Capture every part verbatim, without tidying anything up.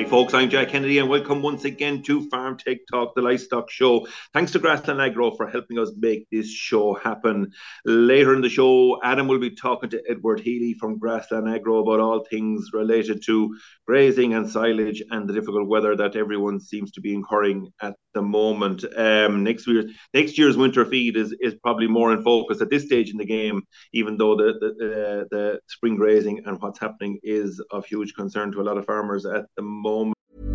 Hi folks, I'm Jack Kennedy and welcome once again to Farm Tech Talk, the livestock show. Thanks to Grassland Agro for helping us make this show happen. Later in the show, Adam will be talking to Edward Healy from Grassland Agro about all things related to grazing and silage and the difficult weather that everyone seems to be incurring at the moment. Um, next year, next year's winter feed is, is probably more in focus at this stage in the game, even though the, the, the, the spring grazing and what's happening is of huge concern to a lot of farmers at the moment.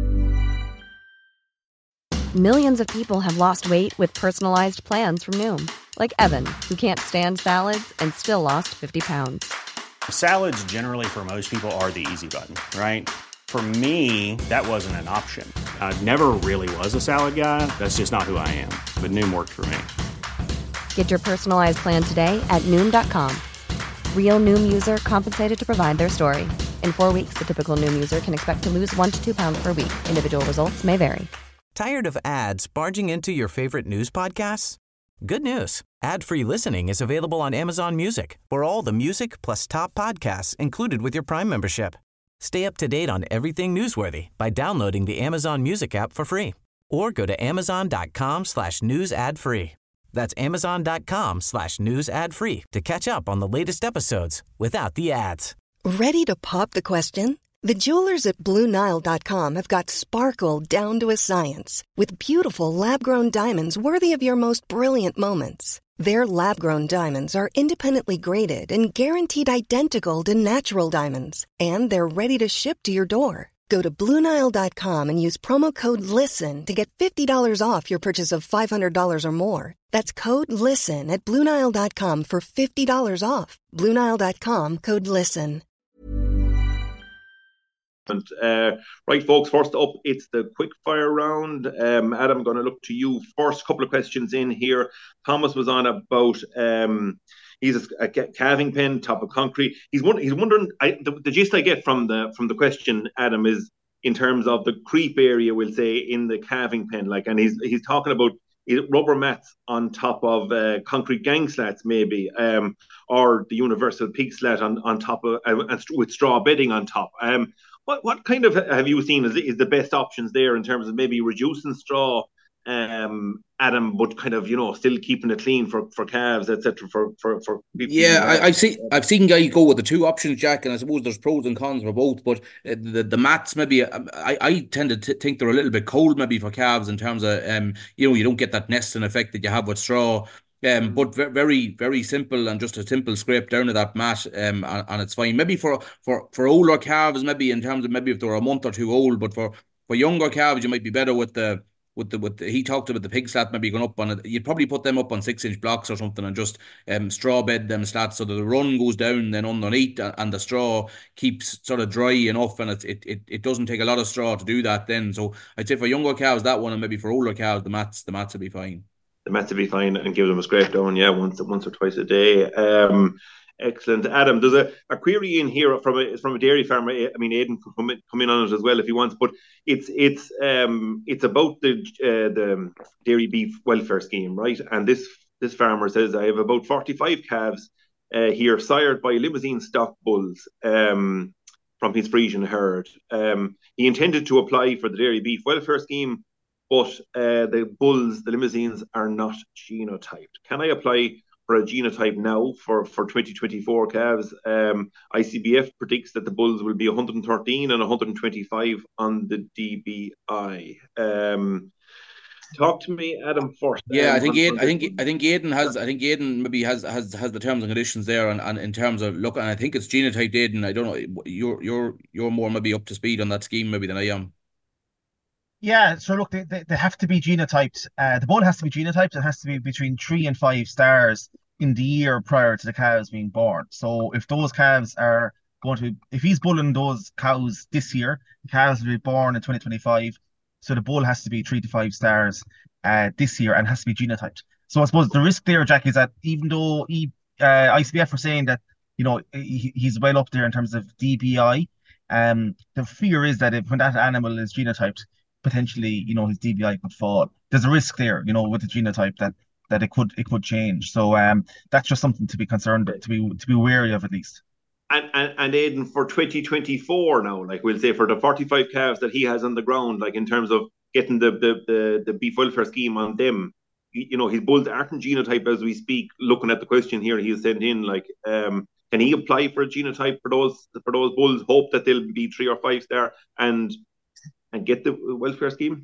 Millions of people have lost weight with personalized plans from Noom. Like Evan, who can't stand salads and still lost fifty pounds. Salads generally for most people are the easy button, right? For me, that wasn't an option. I never really was a salad guy. That's just not who I am. But Noom worked for me. Get your personalized plan today at Noom dot com. Real Noom user compensated to provide their story. In four weeks, the typical Noom user can expect to lose one to two pounds per week. Individual results may vary. Tired of ads barging into your favorite news podcasts? Good news. Ad-free listening is available on Amazon Music for all the music plus top podcasts included with your Prime membership. Stay up to date on everything newsworthy by downloading the Amazon Music app for free or go to amazon.com slash news ad free. That's amazon.com slash news ad free to catch up on the latest episodes without the ads. Ready to pop the question? The jewelers at Blue Nile dot com have got sparkle down to a science with beautiful lab-grown diamonds worthy of your most brilliant moments. Their lab-grown diamonds are independently graded and guaranteed identical to natural diamonds, and they're ready to ship to your door. Go to Blue Nile dot com and use promo code LISTEN to get fifty dollars off your purchase of five hundred dollars or more. That's code LISTEN at Blue Nile dot com for fifty dollars off. Blue Nile dot com, code LISTEN. Uh, right, folks, first up, it's the quick fire round. Um, Adam, I'm going to look to you first. Couple of questions in here. Thomas was on about um, he's a, a calving pen, top of concrete. He's wondering, he's wondering I, the, the gist I get from the from the question, Adam, is in terms of the creep area, we'll say, in the calving pen. Like, and he's he's talking about rubber mats on top of uh, concrete gang slats, maybe, um, or the universal pig slat on, on top of uh, and with straw bedding on top. Um, What what kind of have you seen is, is the best options there in terms of maybe reducing straw, um, Adam, but kind of, you know, still keeping it clean for, for calves, et cetera. For for for people. Yeah, I, I've seen I've seen guys go with the two options, Jack, and I suppose there's pros and cons for both. But the the mats maybe I, I tend to t- think they're a little bit cold maybe for calves in terms of um you know you don't get that nesting effect that you have with straw. Um, but very, very simple and just a simple scrape down of that mat, um, and, and it's fine. Maybe for, for, for older calves, maybe in terms of maybe if they're a month or two old, but for, for younger calves, you might be better with the with the with the, he talked about the pig slat maybe going up on it. You'd probably put them up on six inch blocks or something and just um straw bed them slats so that the run goes down then underneath and the straw keeps sort of dry enough and it it it, it doesn't take a lot of straw to do that then. So I'd say for younger calves that one, and maybe for older calves the mats the mats will be fine. The mats will be fine and give them a scrape down, yeah, once once or twice a day. Um, excellent, Adam. There's a, a query in here from a from a dairy farmer. I mean, Aidan could come in, come in on it as well if he wants, but it's it's um it's about the uh, the dairy beef welfare scheme, right? And this this farmer says I have about forty-five calves uh, here, sired by Limousin stock bulls um from his Frisian herd. Um, he intended to apply for the dairy beef welfare scheme, but uh, the bulls, the Limousins, are not genotyped. Can I apply for a genotype now for, for twenty twenty-four calves? Um, I C B F predicts that the bulls will be one hundred thirteen and one hundred twenty-five on the D B I. Um, talk to me, Adam, first. Yeah, um, I think on, Aidan, on I think I think Aidan has I think Aidan maybe has has has the terms and conditions there, and, and in terms of look, and I think it's genotyped. Aidan, I don't know, you're you're you're more maybe up to speed on that scheme maybe than I am. Yeah, so look, they, they, they have to be genotyped. Uh, the bull has to be genotyped. It has to be between three and five stars in the year prior to the calves being born. So if those calves are going to be, if he's bulling those cows this year, the calves will be born in twenty twenty-five. So the bull has to be three to five stars uh, this year and has to be genotyped. So I suppose the risk there, Jack, is that even though he, uh, I C B F are saying that, you know, he, he's well up there in terms of D B I, um, the fear is that if when that animal is genotyped, potentially, you know, his D B I could fall. There's a risk there, you know, with the genotype that that it could it could change. So um, that's just something to be concerned, to be to be wary of at least. and, and and Aidan, for twenty twenty-four now, like we'll say for the forty-five calves that he has on the ground, like in terms of getting the the the, the beef welfare scheme on them, you, you know, his bulls aren't in genotype as we speak. Looking at the question here, he sent in like, um, can he apply for a genotype for those for those bulls? Hope that they'll be three or five star and and get the welfare scheme.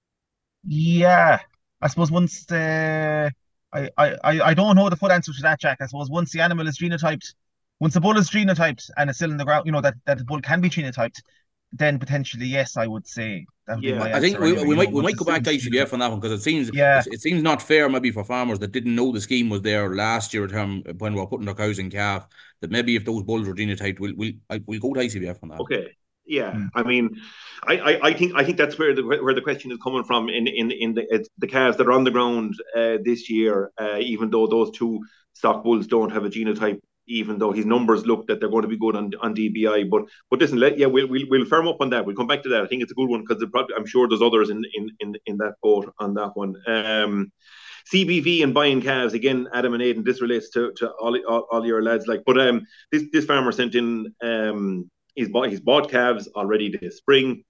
Yeah, I suppose once the I, I, I I don't know the full answer to that, Jack. I suppose once the animal is genotyped, once the bull is genotyped and it's still in the ground, you know, that, that the bull can be genotyped, then potentially yes, I would say that would be Yeah. my I think answer we, anyway. we You know, might we once might it's go still back to I C B F genotyped. on that one because it seems Yeah, it, it seems not fair maybe for farmers that didn't know the scheme was there last year at term when we were putting their cows in calf, that maybe if those bulls were genotyped, we'll we'll I- we'll go to I C B F on that. Okay. Yeah, Hmm. I mean, I, I, I think I think that's where the where the question is coming from in in in the it's the calves that are on the ground uh, this year. Uh, even though those two stock bulls don't have a genotype, even though his numbers look that they're going to be good on on D B I, but but listen, let yeah, we'll we'll, we'll firm up on that. We'll come back to that. I think it's a good one because probably I'm sure there's others in in in in that boat on that one. Um, C B V and buying calves again, Adam and Aidan. This relates to to all all, all your lads. Like, but um, this this farmer sent in um he's bought he's bought calves already this spring.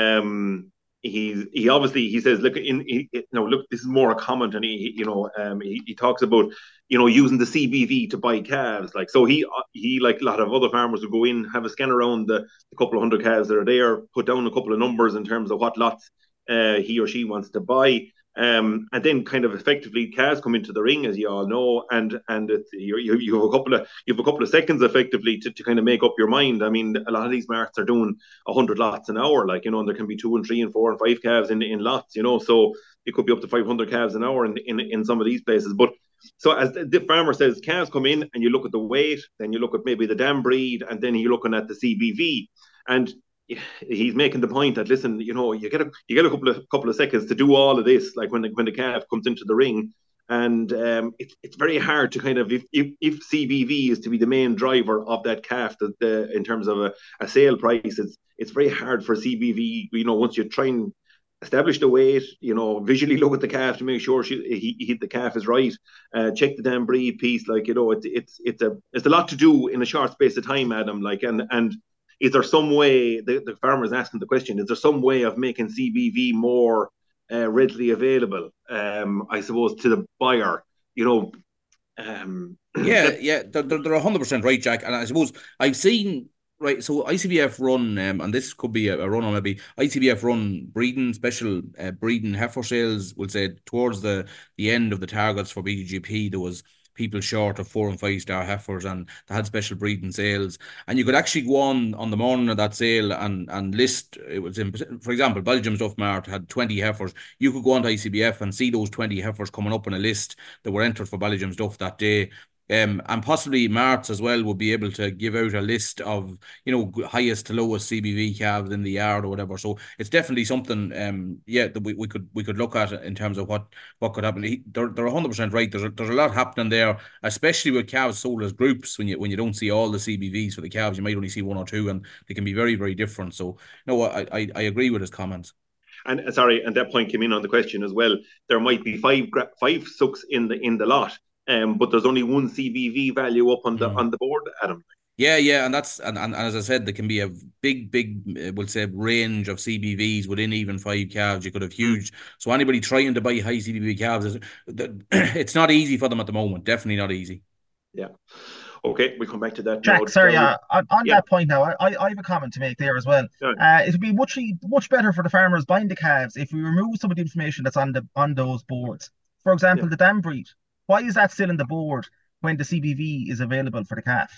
Um, he's he obviously he says look in he, you know look this is more a comment and he you know um he, he talks about you know using the C B V to buy calves like so he he like a lot of other farmers will go in have a scan around the, the couple of hundred calves that are there put down a couple of numbers in terms of what lots uh, he or she wants to buy um, and then kind of effectively calves come into the ring, as you all know, and and it's, you, you you have a couple of you have a couple of seconds effectively to, to kind of make up your mind. I mean, a lot of these marts are doing a hundred lots an hour, like you know, and there can be two and three and four and five calves in in lots, you know, so it could be up to five hundred calves an hour in in, in some of these places. But so as the, the farmer says, calves come in, and you look at the weight, then you look at maybe the dam breed, and then you're looking at the C B V, and he's making the point that listen, you know, you get a you get a couple of couple of seconds to do all of this, like when the, when the calf comes into the ring, and um, it's it's very hard to kind of if, if if C B V is to be the main driver of that calf, that the in terms of a, a sale price, it's it's very hard for C B V. You know, once you try and establish the weight, you know, visually look at the calf to make sure she he, he the calf is right, uh, check the damn breed piece, like you know, it's it's it's a it's a lot to do in a short space of time, Adam. Like and and is there some way the, the farmer is asking the question, is there some way of making C B V more uh, readily available, um, I suppose, to the buyer, you know? Um, yeah, yeah, they're, they're, they're one hundred percent right, Jack. And I suppose I've seen, right, so I C B F run, um, and this could be a, a run on maybe, I C B F run breeding, special uh, breeding heifer sales, we'll say, towards the, the end of the targets for B G G P, there was people short of four and five star heifers and they had special breeding sales, and you could actually go on on the morning of that sale and and list it was in, for example, Belgium's Duff Mart had twenty heifers. You could go on to I C B F and see those twenty heifers coming up on a list that were entered for Belgium's Duff that day. Um, and possibly Marts as well would be able to give out a list of, you know, highest to lowest C B V calves in the yard or whatever. So it's definitely something, um, yeah, that we, we could we could look at in terms of what what could happen. He, they're they're one hundred percent right. There's a, there's a lot happening there, especially with calves sold as groups. When you when you don't see all the C B Vs for the calves, you might only see one or two, and they can be very very different. So no, I I, I agree with his comments. And sorry, and that point came in on the question as well. There might be five five sucks in the in the lot. Um, but there's only one C B V value up on the mm. on the board, Adam. Yeah, yeah, and that's and, and, and as I said, there can be a big, big, uh, we'll say, range of C B Vs within even five calves. You could have huge. Mm. So anybody trying to buy high C B V calves, it's not easy for them at the moment. Definitely not easy. Yeah. Okay, we'll come back to that. Jack, now. sorry, uh, on, on yeah. that point now, I, I have a comment to make there as well. Yeah. Uh, it would be much much better for the farmers buying the calves if we remove some of the information that's on the on those boards. For example, yeah. the dam breed. Why is that still in the board when the C B V is available for the calf?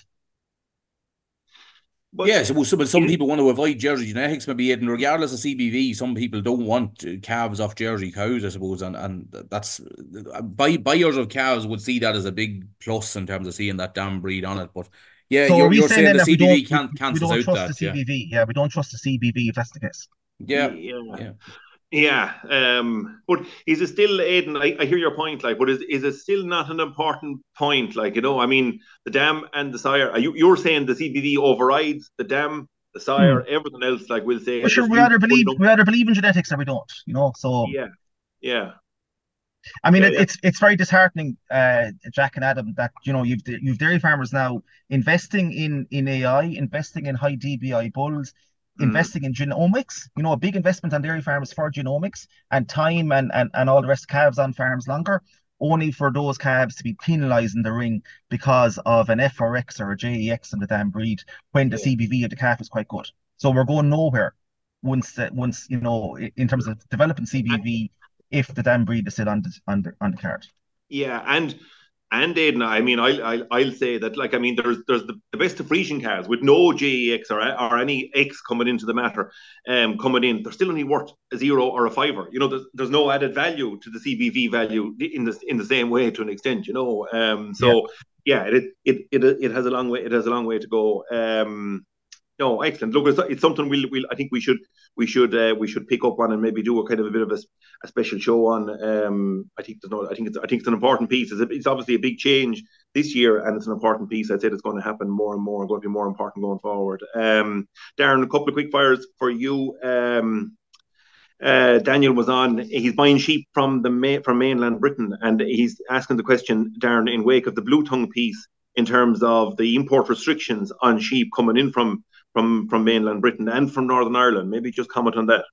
But, yeah, so, so, but some people want to avoid Jersey genetics, maybe, and regardless of C B V, some people don't want calves off Jersey cows, I suppose, and and that's buy, buyers of calves would see that as a big plus in terms of seeing that dam breed on it. But yeah, so you're, you're saying, saying the C B V can't cancel out that. We don't trust the C B V. Yeah. yeah, we don't trust the C B V if that's the case. Yeah, yeah. yeah. Yeah, um, but is it still, Aidan, I, I hear your point, like, but is, is it still not an important point? Like, you know, I mean, the dam and the sire, are you, you're saying the C B V overrides the dam, the sire, hmm. everything else, like we'll say. Well, sure, we either believe, we either believe in genetics or we don't, you know, so. Yeah, yeah. I mean, Yeah, it, yeah. it's it's very disheartening, uh, Jack and Adam, that you know you've you've dairy farmers now investing in in A I, investing in high D B I bulls, Mm. investing in genomics. You know, a big investment on dairy farmers for genomics and time and and and all the rest of calves on farms longer, only for those calves to be penalised in the ring because of an F R X or a J E X in the damn breed when the Yeah. C B V of the calf is quite good. So we're going nowhere once uh, once you know in terms of developing C B V if the damn breed is still on the on the on the card. Yeah, and and Aidan, I mean, I'll, I'll I'll say that, like, I mean, there's there's the, the best of Frisian calves with no J E X or or any X coming into the matter, um, coming in, they're still only worth a zero or a fiver. You know, there's, there's no added value to the C B V value in the in the same way to an extent. You know, um, Yeah. so yeah, it it it it has a long way it has a long way to go. Um, No, excellent. Look, it's, it's something we'll, we'll. I think we should, we should, uh, we should pick up on and maybe do a kind of a bit of a, a special show on. Um, I think there's no. I think it's. I think it's an important piece. It's, a, it's obviously a big change this year, and it's an important piece. I'd say it's going to happen more and more, and going to be more important going forward. Um, Darren, a couple of quick fires for you. Um, uh, Daniel was on. He's buying sheep from the from mainland Britain, and he's asking the question, Darren, in wake of the Blue Tongue piece, in terms of the import restrictions on sheep coming in from from from mainland Britain and from Northern Ireland. Maybe just comment on that.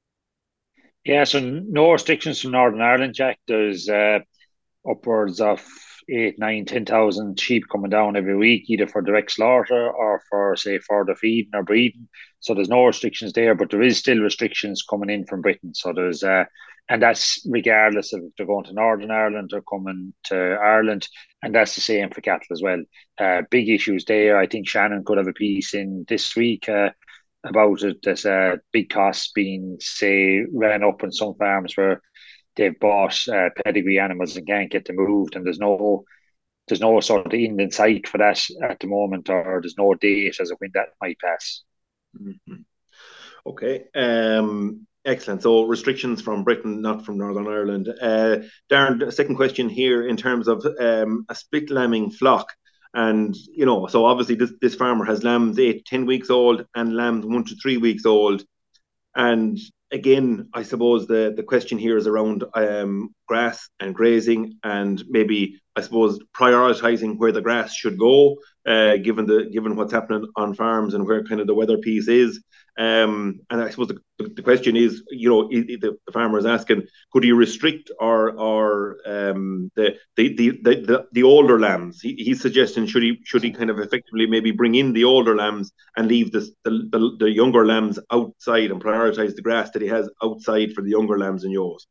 Yeah, so no restrictions from Northern Ireland, Jack. There's uh, upwards of eight, nine, ten thousand sheep coming down every week, either for direct slaughter or for, say, further feeding or breeding. So there's no restrictions there, but there is still restrictions coming in from Britain. So there's uh, and that's regardless of if they're going to Northern Ireland or coming to Ireland, and that's the same for cattle as well. Uh, big issues there. I think Shannon could have a piece in this week uh, about it. There's uh, big costs being, say, ran up on some farms where they've bought uh, pedigree animals and can't get them moved, and there's no there's no sort of end in sight for that at the moment, or there's no date as of when that might pass. Mm-hmm. Okay. Um, excellent. So restrictions from Britain, not from Northern Ireland. Uh, Darren, second question here in terms of um, a split lambing flock. And, you know, so obviously this, this farmer has lambs eight, ten weeks old and lambs one to three weeks old. And again, I suppose the, the question here is around um, grass and grazing, and maybe, I suppose, prioritizing where the grass should go, uh, given the given what's happening on farms and where kind of the weather piece is. Um, and I suppose the, the question is, you know, the, the farmer is asking, could you restrict or or um, the, the, the the the older lambs? He, he's suggesting should he should he kind of effectively maybe bring in the older lambs and leave this, the, the the younger lambs outside and prioritize the grass that he has outside for the younger lambs and ewes?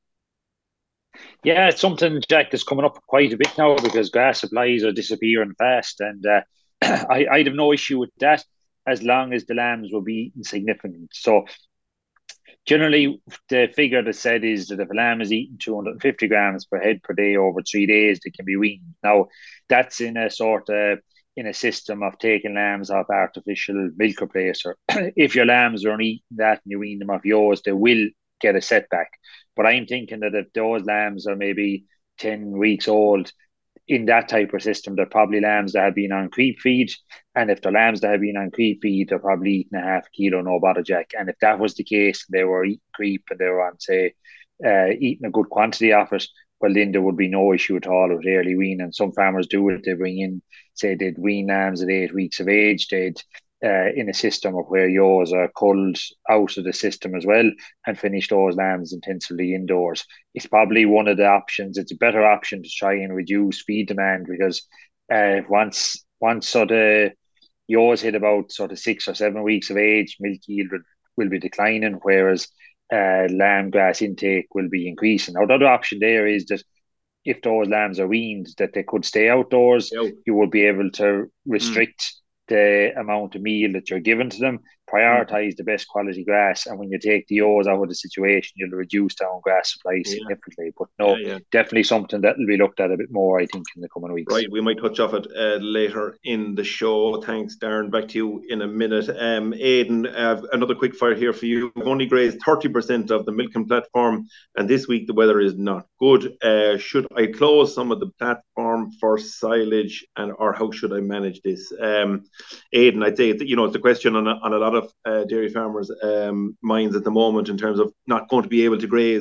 Yeah, it's something, Jack, that's coming up quite a bit now because grass supplies are disappearing fast, and uh, I, I'd have no issue with that as long as the lambs will be eating significant. So generally, the figure that's said is that if a lamb is eating two hundred fifty grams per head per day over three days, they can be weaned. Now, that's in a sort of in a system of taking lambs off artificial milk replacer. If your lambs are only eating that and you wean them off yours, they will get a setback. But I'm thinking that if those lambs are maybe ten weeks old, in that type of system, they're probably lambs that have been on creep feed. And if they're lambs that have been on creep feed, they're probably eating a half kilo, no bother, Jack. And if that was the case, they were eating creep and they were on, say, uh, eating a good quantity of it, well, then there would be no issue at all with early weaning. Some farmers do it. They bring in, say, they'd wean lambs at eight weeks of age. They'd Uh, in a system of where yours are culled out of the system as well and finish those lambs intensively indoors. It's probably one of the options. It's a better option to try and reduce feed demand because uh, once once sort of yours hit about sort of six or seven weeks of age, milk yield will, will be declining, whereas uh, lamb grass intake will be increasing. Now, the other option there is that if those lambs are weaned, that they could stay outdoors, Yeah. you will be able to restrict mm. the amount of meal that you're giving to them, prioritize the best quality grass, and when you take the ewes out of the situation, you'll reduce down grass supply Yeah. significantly. But no, Yeah, yeah. definitely something that will be looked at a bit more, I think, in the coming weeks. Right, we might touch off it uh, later in the show. Thanks, Darren. Back to you in a minute. Um, Aidan, uh, another quick fire here for you. We've only grazed thirty percent of the milking platform, and this week the weather is not good. Uh, should I close some of the platform for silage, and or how should I manage this? Um, Aidan, I'd say, you know, it's a question on a, on a lot of uh, dairy farmers' um, minds at the moment in terms of not going to be able to graze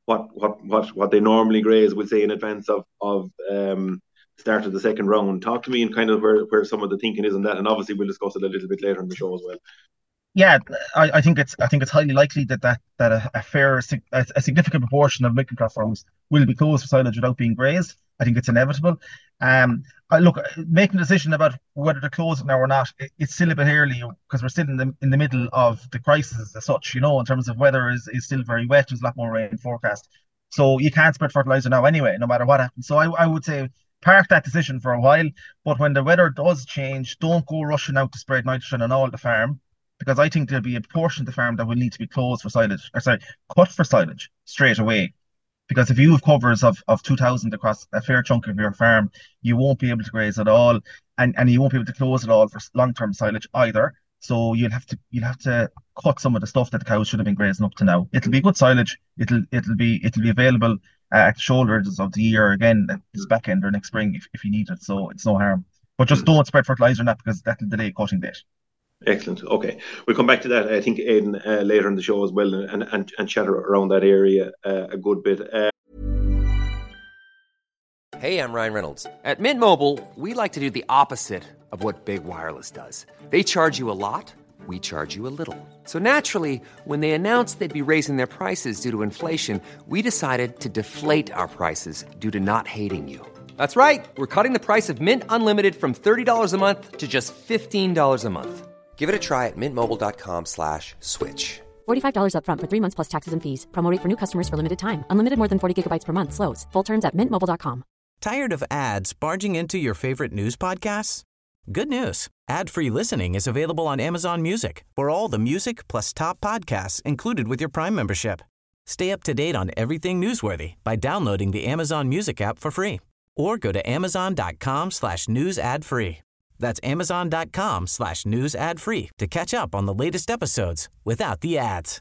what what what what they normally graze, we'll say, in advance of of um, start of the second round. Talk to me and kind of where where some of the thinking is on that, and obviously we'll discuss it a little bit later in the show as well. Yeah, I, I think it's I think it's highly likely that that, that a, a fair a, a significant proportion of milking calf farms will be closed for silage without being grazed. I think it's inevitable. Um, I, look, making a decision about whether to close it now or not, it, it's still a bit early because we're still in the in the middle of the crisis as such. You know, in terms of weather is is still very wet. There's a lot more rain forecast, so you can't spread fertilizer now anyway, no matter what happens. So I I would say park that decision for a while. But when the weather does change, don't go rushing out to spread nitrogen on all the farm, because I think there'll be a portion of the farm that will need to be closed for silage, or sorry, cut for silage straight away. Because if you have covers of, of two thousand across a fair chunk of your farm, you won't be able to graze at all, and, and you won't be able to close it all for long-term silage either. So you'll have to you'll have to cut some of the stuff that the cows should have been grazing up to now. It'll be good silage. It'll it'll be it'll be available uh, at the shoulders of the year again, this back end or next spring if, if you need it. So it's no harm. But just don't spread fertilizer on that, because that'll delay cutting date. Excellent. Okay, we'll come back to that, I think, Aidan, uh, later in the show as well, and and, and chat around that area uh, a good bit. Uh... Hey, I'm Ryan Reynolds. At Mint Mobile, we like to do the opposite of what Big Wireless does. They charge you a lot, we charge you a little. So naturally, when they announced they'd be raising their prices due to inflation, we decided to deflate our prices due to not hating you. That's right. We're cutting the price of Mint Unlimited from thirty dollars a month to just fifteen dollars a month. Give it a try at mintmobile.com slash switch. forty-five dollars up front for three months plus taxes and fees. Promo rate for new customers for limited time. Unlimited more than forty gigabytes per month. Slows full terms at mint mobile dot com. Tired of ads barging into your favorite news podcasts? Good news. Ad-free listening is available on Amazon Music for all the music plus top podcasts included with your Prime membership. Stay up to date on everything newsworthy by downloading the Amazon Music app for free, or go to amazon.com slash news ad free. That's amazon.com slash news ad free to catch up on the latest episodes without the ads.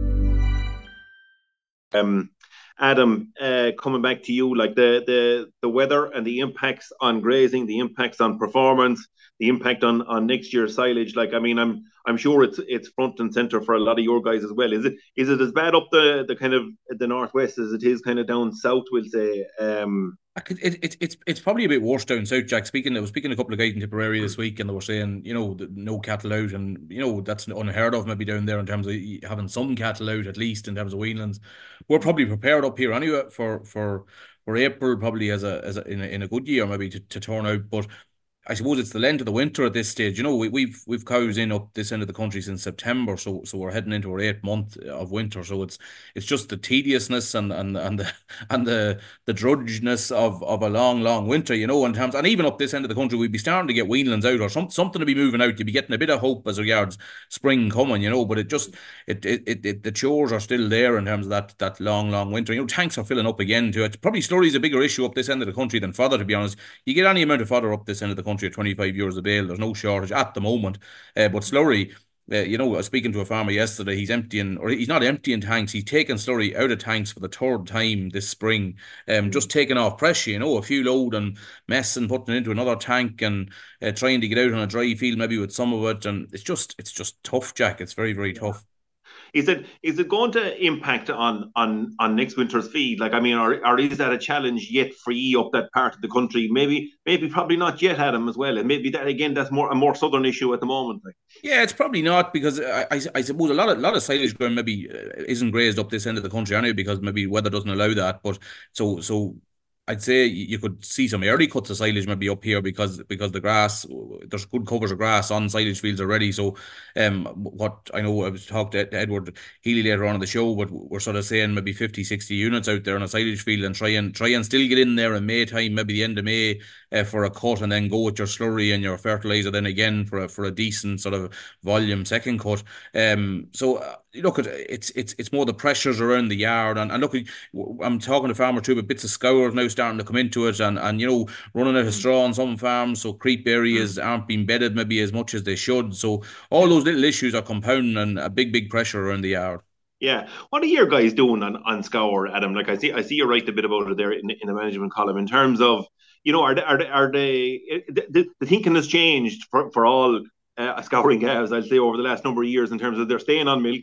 Um, Adam, uh, coming back to you, like the, the, the weather and the impacts on grazing, the impacts on performance, the impact on, on next year's silage. Like, I mean, I'm I'm sure it's it's front and center for a lot of your guys as well. Is it is it as bad up the, the kind of the northwest as it is kind of down south, we'll say? Um, It, it, it's it's probably a bit worse down south, Jack. Speaking, I was speaking to a couple of guys in Tipperary this week, and they were saying, you know, no cattle out, and you know that's unheard of maybe down there in terms of having some cattle out, at least in terms of weanlands. We're probably prepared up here anyway for for for April, probably as a as a, in a, in a good year maybe to, to turn out, but I suppose it's the length of the winter at this stage. You know, we, we've we've cows in up this end of the country since September, so so we're heading into our eighth month of winter. So it's it's just the tediousness and and and the and the the drudgeness of of a long long winter. You know, in terms, and even up this end of the country, we'd be starting to get weanlands out or some something to be moving out. You'd be getting a bit of hope as regards spring coming. You know, but it just it it, it, it the chores are still there in terms of that that long long winter. You know, tanks are filling up again too. It's probably slurry's a bigger issue up this end of the country than fodder, to be honest. You get any amount of fodder up this end of the country at twenty-five euros a bale. There's no shortage at the moment. Uh, but slurry, uh, you know, I was speaking to a farmer yesterday. He's emptying, or he's not emptying tanks. He's taking slurry out of tanks for the third time this spring. Um, just taking off pressure, you know, a few load and mess and putting it into another tank and uh, trying to get out on a dry field maybe with some of it. And it's just, it's just tough, Jack. It's very, very tough. Is it is it going to impact on on on next winter's feed? Like, I mean, or, or is that a challenge yet for you up that part of the country? Maybe, maybe probably not yet, Adam, as well. And maybe that again, that's more a more southern issue at the moment. Like. Yeah, it's probably not, because I, I, I suppose a lot of lot of silage ground maybe isn't grazed up this end of the country anyway, because maybe weather doesn't allow that. But so so. I'd say you could see some early cuts of silage maybe up here because because the grass, there's good covers of grass on silage fields already. So um, what I know, I was talking to Edward Healy later on in the show, but we're sort of saying maybe fifty, sixty units out there on a silage field, and try and try and still get in there in May time, maybe the end of May uh, for a cut, and then go with your slurry and your fertilizer then again for a, for a decent sort of volume second cut. Um, so uh, look, it's it's it's more the pressures around the yard, and, and look, I'm talking to farmer too, but bits of scour now starting to come into it, and, and you know, running out of straw on some farms, so creep areas mm. aren't being bedded maybe as much as they should. So all those little issues are compounding, and a big, big pressure around the yard. Yeah, what are your guys doing on, on scour, Adam? Like I see, I see you write a bit about it there in, in the management column in terms of, you know, are they, are they, are they the, the thinking has changed for, for all uh, scouring calves, I'd say, over the last number of years in terms of they're staying on milk.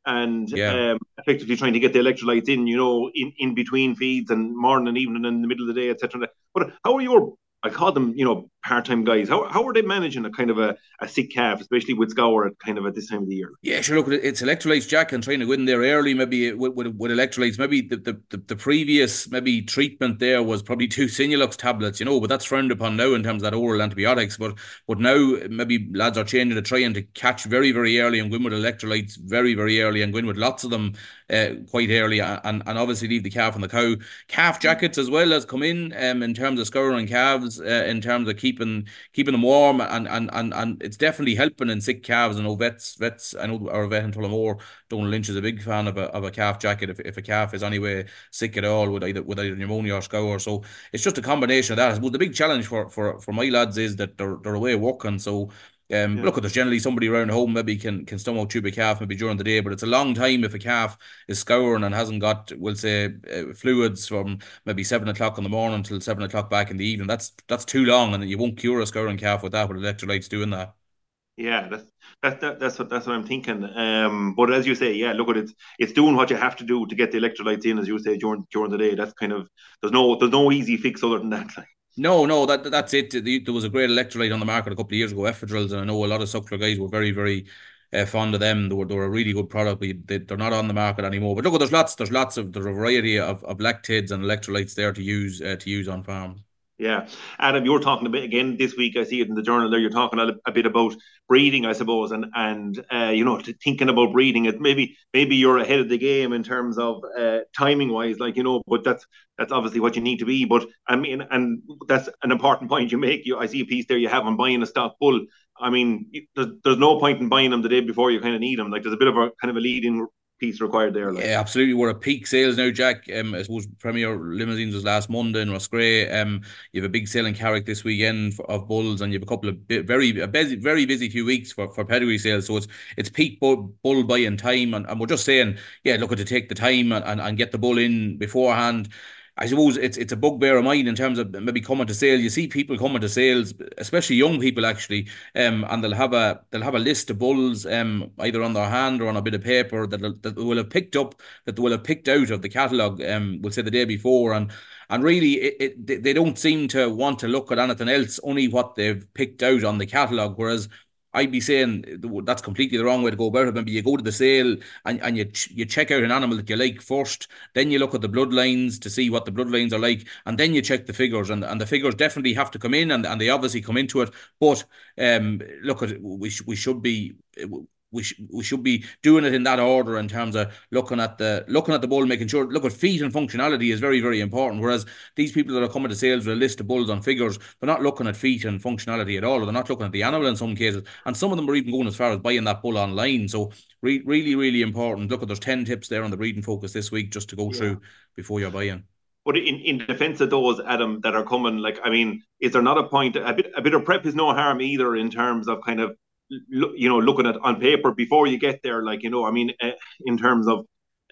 and Yeah. um, effectively trying to get the electrolytes in, you know, in, in between feeds and morning and evening and in the middle of the day, et cetera. But how are your, I call them, you know, part-time guys. How how are they managing a kind of a, a sick calf, especially with Scour at kind of at this time of the year? Yeah, sure. Look, it's electrolytes, Jack, and trying to go in there early, maybe with, with, with electrolytes. Maybe the, the, the, the previous maybe treatment there was probably two Sinulux tablets, you know, but that's frowned upon now in terms of that oral antibiotics. But but now maybe lads are changing to trying to catch very, very early and go in with electrolytes very, very early and go in with lots of them uh, quite early and, and obviously leave the calf and the cow. Calf jackets as well as come in um, in terms of scouring calves, uh, in terms of keeping keeping them warm, and, and, and, and it's definitely helping in sick calves. And vets, vets, I know our vet in Tullamore, Donald Lynch, is a big fan of a, of a calf jacket if, if a calf is anyway sick at all with either with either pneumonia or scour. So it's just a combination of that. I suppose the big challenge for, for, for my lads is that they're, they're away working. So um, yeah. Look, there's generally somebody around home maybe can can stomach tube a calf maybe during the day, but it's a long time if a calf is scouring and hasn't got, we'll say, uh, fluids from maybe seven o'clock in the morning till seven o'clock back in the evening. That's that's too long, and you won't cure a scouring calf with that, with electrolytes doing that. Yeah, that's that's that, that's what that's what I'm thinking. Um, but as you say, yeah, look at it. It's doing what you have to do to get the electrolytes in, as you say, during during the day. That's kind of there's no there's no easy fix other than that. No, no, that that's it. There was a great electrolyte on the market a couple of years ago, Ephedrils, and I know a lot of suckler guys were very, very uh, fond of them. They were, they were a really good product, but they, they're not on the market anymore. But look, there's lots, there's lots of, there's a variety of, of lactids and electrolytes there to use uh, to use on farms. Yeah, Adam, you're talking a bit again this week. I see it in the journal there. You're talking a, a bit about breeding, I suppose, and and uh, you know, thinking about breeding. It maybe maybe you're ahead of the game in terms of uh, timing wise, like you know. But that's that's obviously what you need to be. But I mean, and that's an important point you make. You, I see a piece there you have on buying a stock bull. I mean, there's, there's no point in buying them the day before you kind of need them. Like there's a bit of a kind of a lead in piece required there. Like. Yeah, absolutely. We're at peak sales now, Jack. Um, I suppose Premier Limousines was last Monday in Roscrea. Um, you have a big sale in Carrick this weekend for, of bulls, and you have a couple of very a busy, very busy few weeks for, for pedigree sales. So it's it's peak bull, bull buying time, and, and we're just saying, yeah, look at to take the time and, and, and get the bull in beforehand. I suppose it's it's a bugbear of mine in terms of maybe coming to sale. You see people coming to sales, especially young people actually, um, and they'll have a they'll have a list of bulls, um, either on their hand or on a bit of paper that that they will have picked up, that they will have picked out of the catalogue, um, we'll say the day before, and and really it, it they don't seem to want to look at anything else, only what they've picked out on the catalogue, whereas I'd be saying that's completely the wrong way to go about it. Maybe you go to the sale and, and you ch- you check out an animal that you like first, then you look at the bloodlines to see what the bloodlines are like, and then you check the figures, and, and the figures definitely have to come in, and, and they obviously come into it. But um, look at we sh- we should be. We, sh- we should be doing it in that order in terms of looking at the looking at the bull, making sure look at feet and functionality is very, very important. Whereas these people that are coming to sales with a list of bulls on figures, they're not looking at feet and functionality at all, or they're not looking at the animal in some cases, and some of them are even going as far as buying that bull online. So re- really, really important. Look at there's ten tips there on the Breeding Focus this week just to go yeah. through before you're buying. But in, in defence of those, Adam, that are coming, like I mean, is there not a point? A bit a bit of prep is no harm either in terms of kind of. You know, looking at on paper before you get there, like you know, I mean, uh, in terms of,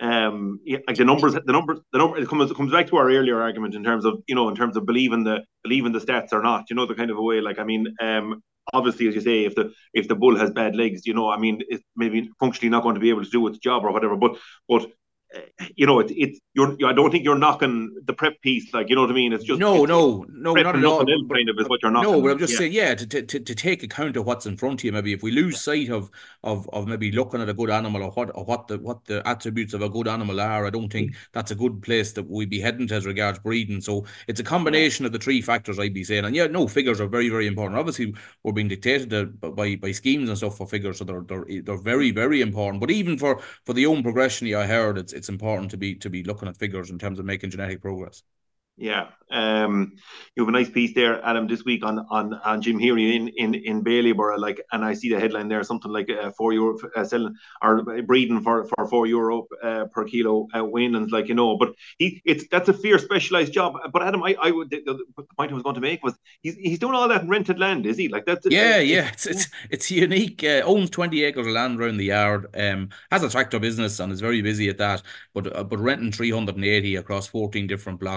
um, like the numbers, the numbers, the number, it comes it comes back to our earlier argument in terms of, you know, in terms of believing the believing the stats or not, you know, the kind of a way, like I mean, um, obviously, as you say, if the if the bull has bad legs, you know, I mean, it's maybe functionally not going to be able to do its job or whatever, but but. You know, it's it's you're. I don't think you're knocking the prep piece, like you know what I mean. It's just no, it's no, no, not at all. But, kind of is what you're knocking. No, but I'm just yeah. saying, yeah, to, to to take account of what's in front of you. Maybe if we lose sight of of of maybe looking at a good animal or what or what the what the attributes of a good animal are, I don't think that's a good place that we'd be heading to as regards breeding. So it's a combination yeah. of the three factors I'd be saying. And yeah, no, figures are very, very important. Obviously, we're being dictated to, by by schemes and stuff for figures, so they're they're they're very, very important. But even for for the young progression, I heard it's it's important to be. to be looking at figures in terms of making genetic progress. Yeah, um, you have a nice piece there, Adam, this week on on on Jim Heary in in in Baileyborough, like, and I see the headline there, something like uh, four euro uh, selling or breeding for for four euro uh, per kilo uh, weanlings, like you know. But he, it's that's a fierce specialized job. But Adam, I I would the, the point I was going to make was he's he's doing all that in rented land, is he? Like that's yeah, uh, yeah. It's it's it's unique. Uh, owns twenty acres of land around the yard. Um, has a tractor business and is very busy at that. But uh, but renting three hundred and eighty across fourteen different blocks. So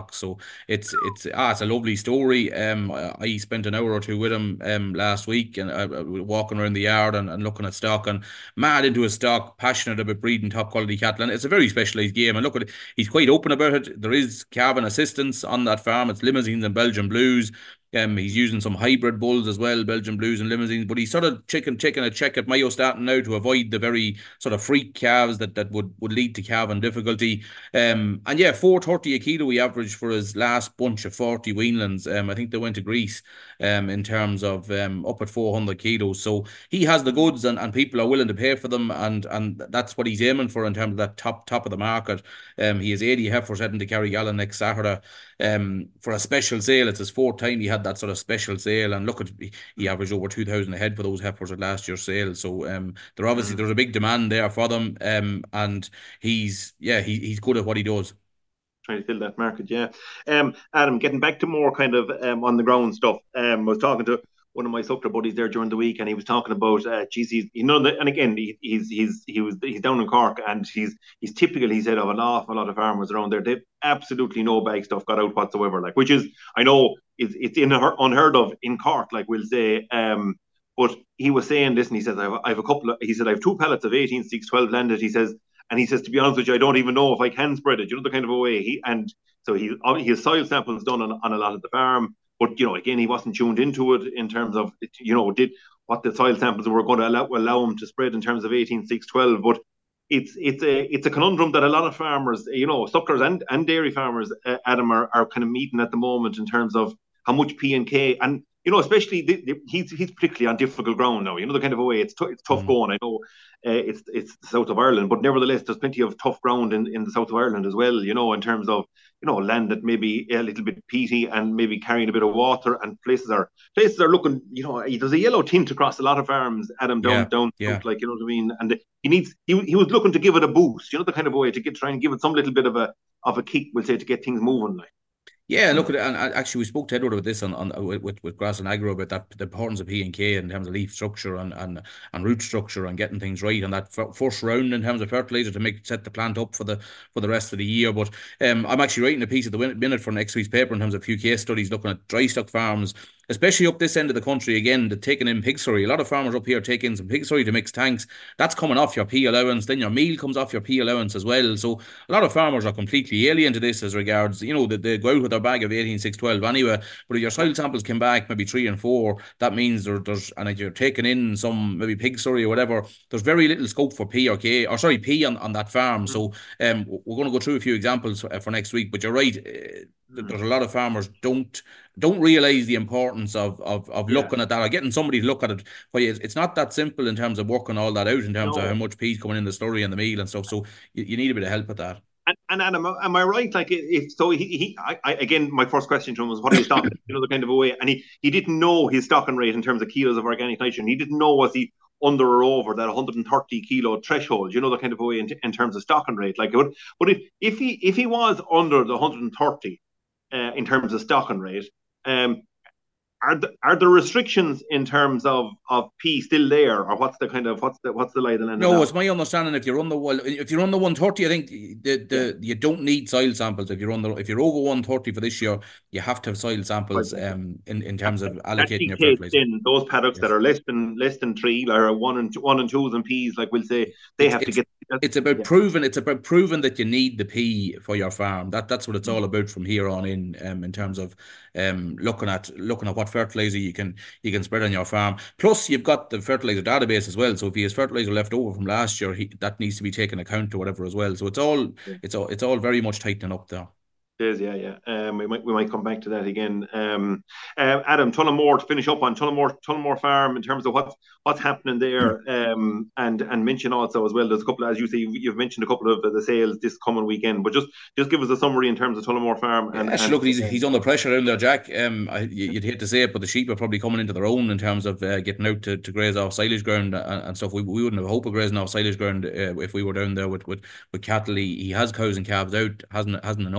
it's it's ah, it's a lovely story. Um, I, I spent an hour or two with him um last week, and uh, uh, walking around the yard and, and looking at stock, and mad into his stock, passionate about breeding top quality cattle. And it's a very specialised game. And look at it, he's quite open about it. There is calving assistance on that farm. It's Limousines and Belgian Blues. Um, he's using some hybrid bulls as well, Belgian Blues and Limousines, but he's sort of taking, taking a check at myostatin now to avoid the very sort of freak calves that, that would, would lead to calving difficulty. Um, and yeah, four thirty a kilo he averaged for his last bunch of forty weanlings. Um, I think they went to Greece um, in terms of um, up at four hundred kilos. So he has the goods, and, and people are willing to pay for them, and, and that's what he's aiming for in terms of that top top of the market. Um, he has eighty heifers heading to Carrigallen next Saturday um, for a special sale. It's his fourth time he had that sort of special sale, and look at he averaged over two thousand a head for those heifers at last year's sale. So um, there obviously there's a big demand there for them, um, and he's yeah he, he's good at what he does. Trying to fill that market, yeah. Um, Adam, getting back to more kind of um, on the ground stuff. Um, I was talking to one of my sucker buddies there during the week, and he was talking about, uh, geez, he's, you know, and again, he, he's he's he was he's down in Cork, and he's he's typical, he said, of an awful lot of farmers around there. They've absolutely no bag stuff got out whatsoever, like, which is, I know, it's it's in unheard of in Cork, like we'll say. Um, but he was saying this, and he says, I have, I have a couple of, he said, I have two pallets of eighteen six twelve landed. He says, and he says, to be honest with you, I don't even know if I can spread it. You know, the kind of a way he, and so he, he has soil samples done on, on a lot of the farm. But, you know, again, he wasn't tuned into it in terms of, you know, did what the soil samples were going to allow, allow him to spread in terms of eighteen six twelve. But it's it's a it's a conundrum that a lot of farmers, you know, suckers and, and dairy farmers, uh, Adam, are, are kind of meeting at the moment in terms of how much P and K. And, you know, especially the, the, he's he's particularly on difficult ground now. You know, the kind of a way it's, t- it's tough mm. going. I know uh, it's it's the south of Ireland, but nevertheless, there's plenty of tough ground in, in the south of Ireland as well. You know, in terms of, you know, land that maybe a little bit peaty and maybe carrying a bit of water, and places are places are looking. You know, there's a yellow tint across a lot of farms. Adam down yeah, down yeah. South, like, you know what I mean. And he needs he he was looking to give it a boost. You know, the kind of way to get try and give it some little bit of a of a kick, we'll say, to get things moving, like. Yeah, look at it, and actually we spoke to Edward about this on, on with with Grass and Agro about that, the importance of P and K in terms of leaf structure and and, and root structure and getting things right, and that f- first round in terms of fertilizer to make set the plant up for the for the rest of the year. But um, I'm actually writing a piece at the minute for next week's paper in terms of a few case studies looking at dry stock farms, especially up this end of the country again, the taking in pig slurry. A lot of farmers up here take in some pig slurry to mix tanks. That's coming off your P allowance. Then your meal comes off your P allowance as well. So a lot of farmers are completely alien to this as regards, you know, they, they go out with their bag of eighteen six twelve anyway. But if your soil samples came back maybe three and four, that means there, there's, and if you're taking in some maybe pig slurry or whatever, there's very little scope for P or K, or sorry, P on, on that farm. Mm-hmm. So um, we're going to go through a few examples for, for next week. But you're right. Uh, There's a lot of farmers don't don't realise the importance of of, of looking yeah. at that, or getting somebody to look at it. But it's, it's not that simple in terms of working all that out in terms no. of how much pea's coming in the slurry and the meal and stuff. So you, you need a bit of help with that. And, and Adam, am I right? Like, if so, he, he I, I, again, my first question to him was, what are you stocking? You know, the kind of a way, and he he didn't know his stocking rate in terms of kilos of organic nitrogen. He didn't know, was he under or over that one hundred thirty kilo threshold, you know, the kind of a way in, in terms of stocking rate. Like, but, but if if he if he was under the one hundred thirty uh, in terms of stocking rate, um, are the, are the restrictions in terms of, of P still there, or what's the kind of what's the what's the lie of the land? No, it's my understanding if you're on the well, if you're on the one thirty, I think the the yeah. you don't need soil samples if you're on the if you're over one thirty for this year, you have to have soil samples right. um in, in terms of allocating your fertilizer. In those paddocks yes. that are less than less than three, or one and one and twos and P's, like we'll say, they it's, have to get. It's about yeah. proving. It's about proving that you need the P for your farm. That that's what it's all about from here on in. Um, in terms of um looking at looking at what fertilizer you can you can spread on your farm. Plus, you've got the fertilizer database as well. So if he has fertilizer left over from last year, he, that needs to be taken account or whatever as well. So it's all yeah. it's all it's all very much tightening up there. It is, yeah, yeah. Um, we might we might come back to that again. Um, uh, Adam, Tullamore, to finish up on Tullamore Tullamore Farm in terms of what's what's happening there, um, and and mention also as well. There's a couple, as you say, you've mentioned a couple of the sales this coming weekend, but just just give us a summary in terms of Tullamore Farm. And, yeah, and look, he's he's under pressure down there, Jack. Um, I, you'd hate to say it, but the sheep are probably coming into their own in terms of uh, getting out to, to graze off silage ground and, and stuff. We we wouldn't have a hope of grazing off silage ground uh, if we were down there with with, with cattle. He, he has cows and calves out, hasn't hasn't enough out.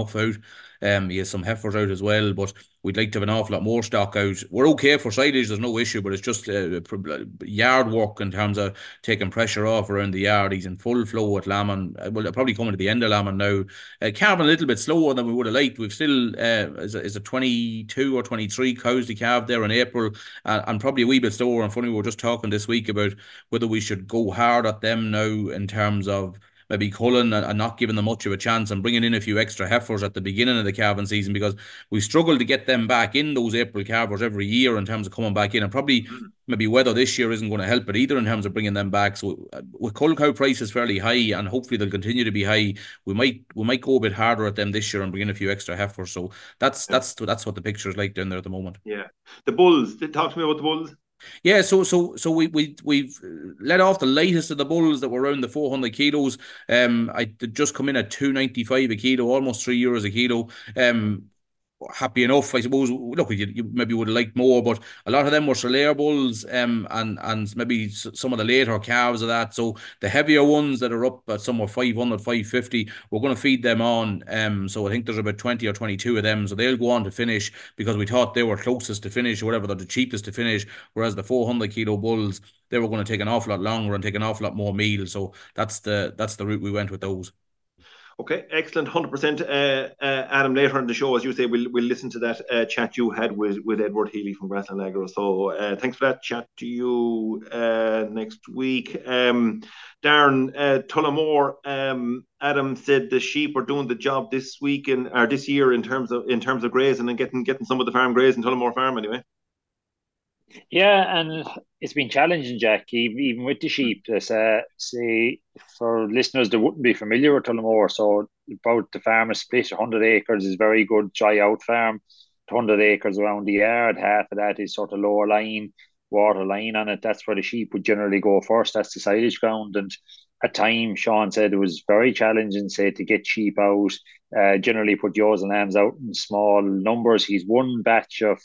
Um, he has some heifers out as well, but we'd like to have an awful lot more stock out. We're okay for silage, there's no issue, but it's just uh, yard work in terms of taking pressure off around the yard. He's in full flow at Lamon. Well, probably coming to the end of Lamon now. Uh, calving a little bit slower than we would have liked. We've still, uh, is, a, is a twenty-two or twenty-three cows to calve there in April, uh, and probably a wee bit slower. And funny, we were just talking this week about whether we should go hard at them now in terms of maybe culling and, and not giving them much of a chance and bringing in a few extra heifers at the beginning of the calving season, because we struggle to get them back in, those April calvers, every year in terms of coming back in, and probably maybe weather this year isn't going to help it either in terms of bringing them back. So uh, with cull cow prices fairly high, and hopefully they'll continue to be high, we might we might go a bit harder at them this year and bring in a few extra heifers. So that's that's that's what the picture is like down there at the moment. Yeah, the bulls. Talk to me about the bulls. Yeah, so so so we we we've let off the lightest of the bulls that were around the four hundred kilos. Um, I just come in at two ninety five a kilo, almost three euros a kilo. Um, happy enough, I suppose. Look, you, you maybe would have liked more, but a lot of them were Solaire bulls, um, and and maybe some of the later calves of that. So the heavier ones that are up at somewhere five hundred, five fifty, we're going to feed them on. Um, so I think there's about twenty or twenty-two of them. So they'll go on to finish because we thought they were closest to finish, or whatever, they're the cheapest to finish. Whereas the four hundred kilo bulls, they were going to take an awful lot longer and take an awful lot more meal. So that's the that's the route we went with those. Okay, excellent, one hundred percent. Uh, uh, Adam, later in the show, as you say, we'll we'll listen to that uh, chat you had with, with Edward Healy from Grassland Agro. So uh, thanks for that. Chat to you uh, next week. Um, Darren, uh, Tullamore, um, Adam said the sheep are doing the job this week in, or this year in terms of in terms of grazing and getting getting some of the farm grazing, Tullamore Farm anyway. Yeah, and it's been challenging, Jack, even with the sheep. Uh, say, for listeners that wouldn't be familiar with Tullamore, so about the farm is split. one hundred acres is very good dry out farm. one hundred acres around the yard, half of that is sort of lower line, water line on it. That's where the sheep would generally go first. That's the silage ground. And at times, Sean said it was very challenging, say, to get sheep out. Uh, generally put ewes and lambs out in small numbers. He's one batch of